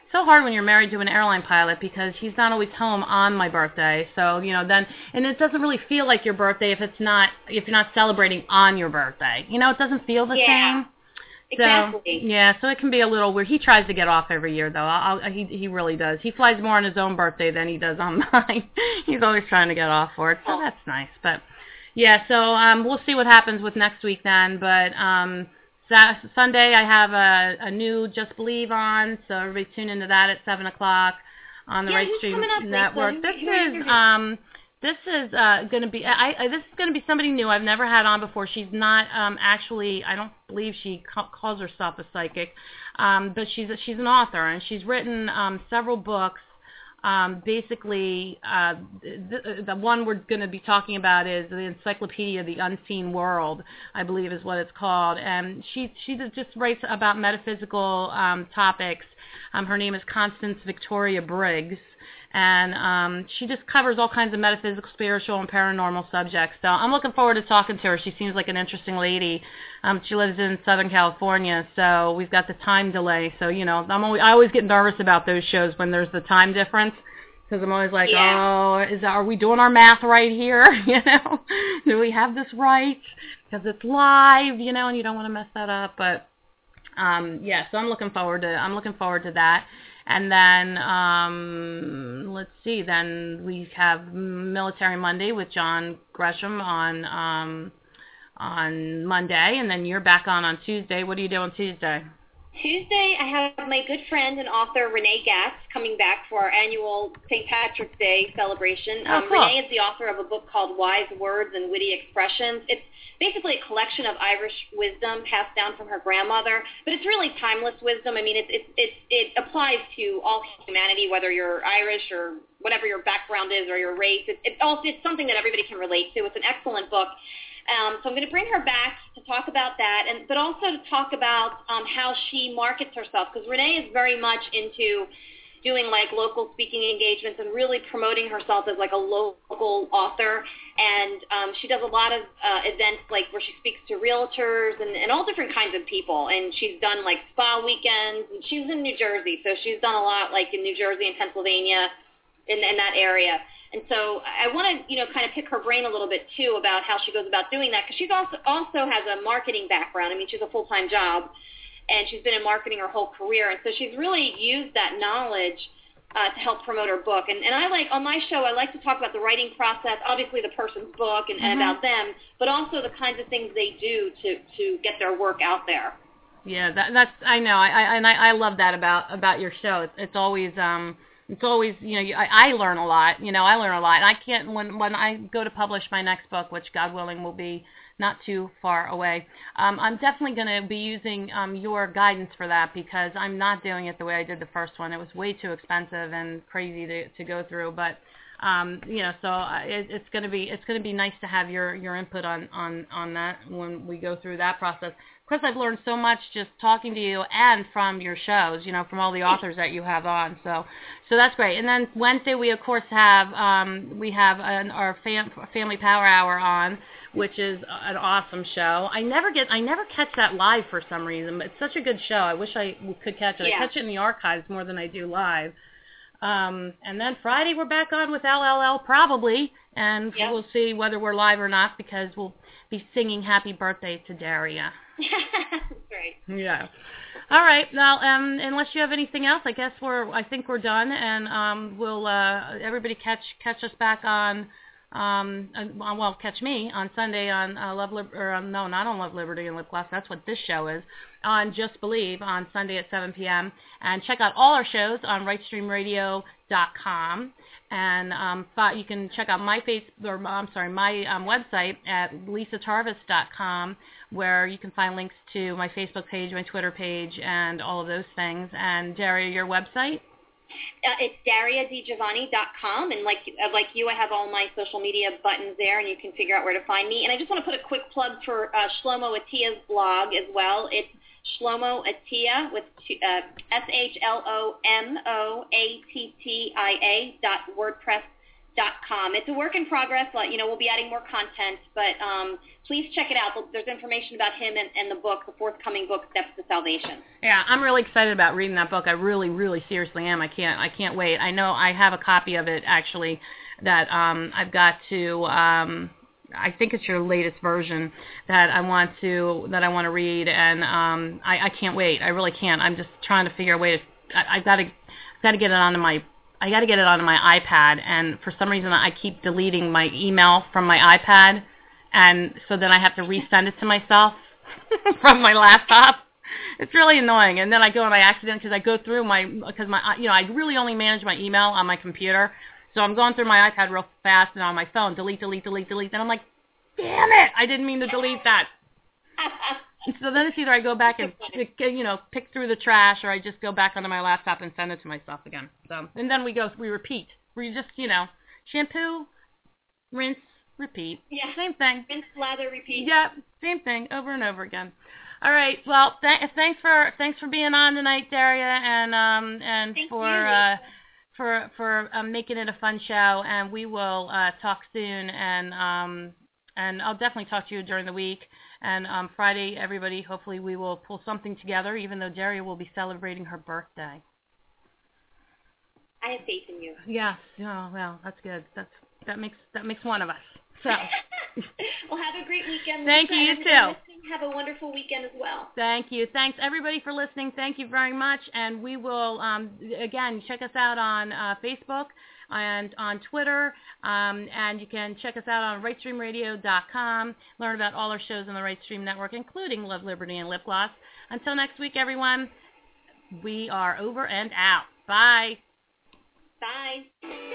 so hard when you're married to an airline pilot because he's not always home on my birthday. So, you know, then, and it doesn't really feel like your birthday if it's not, if you're not celebrating on your birthday. You know, it doesn't feel the yeah, same. Exactly. So, yeah, so it can be a little weird. He tries to get off every year, though. I'll, he he really does. He flies more on his own birthday than he does on mine. He's always trying to get off for it, so oh. that's nice. But, yeah, so um, we'll see what happens with next week then. But um, Sa- Sunday I have a, a new Just Believe on, so everybody tune into that at seven o'clock on the yeah, Right who's Stream coming up, Network. Lisa? This Who are is... you um. This is uh, going to be I, I, this is going to be somebody new I've never had on before. She's not um, actually I don't believe she ca- calls herself a psychic, um, but she's a, she's an author and she's written um, several books. Um, basically, uh, the, the one we're going to be talking about is the Encyclopedia of the Unseen World, I believe is what it's called. And she she just writes about metaphysical um, topics. Um, her name is Constance Victoria Briggs. And um, she just covers all kinds of metaphysical, spiritual, and paranormal subjects. So I'm looking forward to talking to her. She seems like an interesting lady. Um, she lives in Southern California, so we've got the time delay. So, you know, I'm always, I always get nervous about those shows when there's the time difference because I'm always like, yeah. oh, is that, are we doing our math right here? You know, do we have this right? Because it's live, you know, and you don't want to mess that up. But, um, yeah, so I'm looking forward to I'm looking forward to that. And then, um, let's see, then we have Military Monday with John Gresham on um, on Monday, and then you're back on on Tuesday. What do you do on Tuesday? Tuesday, I have my good friend and author Renee Gatz coming back for our annual Saint Patrick's Day celebration. Oh, um, cool. Renee is the author of a book called Wise Words and Witty Expressions. It's basically a collection of Irish wisdom passed down from her grandmother, but it's really timeless wisdom. I mean, it, it, it, it applies to all humanity, whether you're Irish or whatever your background is or your race. It, it also, it's something that everybody can relate to. It's an excellent book. Um, so I'm going to bring her back to talk about that, and but also to talk about um, how she markets herself, because Renee is very much into doing like local speaking engagements and really promoting herself as like a local author. And um, she does a lot of uh, events like where she speaks to realtors and, and all different kinds of people. And she's done like spa weekends. And she's in New Jersey, so she's done a lot like in New Jersey and Pennsylvania in, in that area. And so I want to, you know, kind of pick her brain a little bit, too, about how she goes about doing that, because she's also also has a marketing background. I mean, she's a full-time job, and she's been in marketing her whole career. And so she's really used that knowledge uh, to help promote her book. And, and I like, on my show, I like to talk about the writing process, obviously the person's book and, mm-hmm. and about them, but also the kinds of things they do to, to get their work out there. Yeah, that, that's, I know, I, I, and I, I love that about, about your show. It's, it's always... Um, It's always, you know, I, I learn a lot. You know, I learn a lot. And I can't, when when I go to publish my next book, which God willing will be not too far away, um, I'm definitely going to be using um, your guidance for that, because I'm not doing it the way I did the first one. It was way too expensive and crazy to, to go through. But um, you know, so it, it's going to be it's going to be nice to have your, your input on, on, on that when we go through that process. Of course, I've learned so much just talking to you and from your shows, you know, from all the authors that you have on. So, so that's great. And then Wednesday, we of course have um, we have an, our fam, Family Power Hour on, which is an awesome show. I never get, I never catch that live for some reason. It's such a good show. I wish I could catch it. Yeah. I catch it in the archives more than I do live. Um, and then Friday, we're back on with L L L probably, and yep. we'll see whether we're live or not, because we'll be singing Happy Birthday to Daria. That's great. Yeah. All right. Now, um, unless you have anything else, I guess we're. I think we're done, and um, we'll uh, everybody catch catch us back on. Um, uh, well, catch me on Sunday on uh, Love Lib- or um, no, not on Love Liberty and Lip Gloss. That's what this show is. On Just Believe on Sunday at seven p.m. And check out all our shows on right stream radio dot com. And um, you can check out my face, or I'm sorry, my um, website at lisa tarvis dot com, where you can find links to my Facebook page, my Twitter page, and all of those things. And Daria, your website? Uh, it's daria di giovanni dot com, and like uh, like you, I have all my social media buttons there, and you can figure out where to find me. And I just want to put a quick plug for uh, Shlomo Atia's blog as well. It's Shlomo Atia with uh, S H L O M O A T T I A dot WordPress dot com. It's a work in progress. You know, we'll be adding more content, but um, please check it out. There's information about him and, and the book, the forthcoming book, Steps to Salvation. Yeah, I'm really excited about reading that book. I really, really seriously am. I can't, I can't wait. I know I have a copy of it actually that um, I've got to. Um, I think it's your latest version that I want to that I want to read, and um, I, I can't wait. I really can't. I'm just trying to figure a way to. I, I've got to, got to get it onto my. I got to get it onto my iPad, and for some reason I keep deleting my email from my iPad, and so then I have to resend it to myself from my laptop. It's really annoying, and then I go on my accident because I go through my because my you know I really only manage my email on my computer, so I'm going through my iPad real fast and on my phone, delete, delete, delete, delete, and I'm like, damn it, I didn't mean to delete that. So then it's either I go back and, you know, pick through the trash, or I just go back onto my laptop and send it to myself again. So, and then we go, we repeat. We just, you know, shampoo, rinse, repeat. Yeah. Same thing. Rinse, lather, repeat. Yeah, same thing, over and over again. All right. Well, th- thanks for thanks for being on tonight, Daria, and um and Thank for you. uh for for um, making it a fun show. And we will uh, talk soon, and um and I'll definitely talk to you during the week. And um, Friday, everybody, hopefully we will pull something together, even though Daria will be celebrating her birthday. I have faith in you. Yes. Oh, well, that's good. That's that makes that makes one of us. So. Well, have a great weekend. Thank Lisa, you, and you everyone too. listening, have a wonderful weekend as well. Thank you. Thanks, everybody, for listening. Thank you very much. And we will, um, again, check us out on uh, Facebook and on Twitter. Um, and you can check us out on right stream radio dot com. Learn about all our shows on the Right Stream Network, including Love, Liberty, and Lip Gloss. Until next week, everyone, we are over and out. Bye. Bye.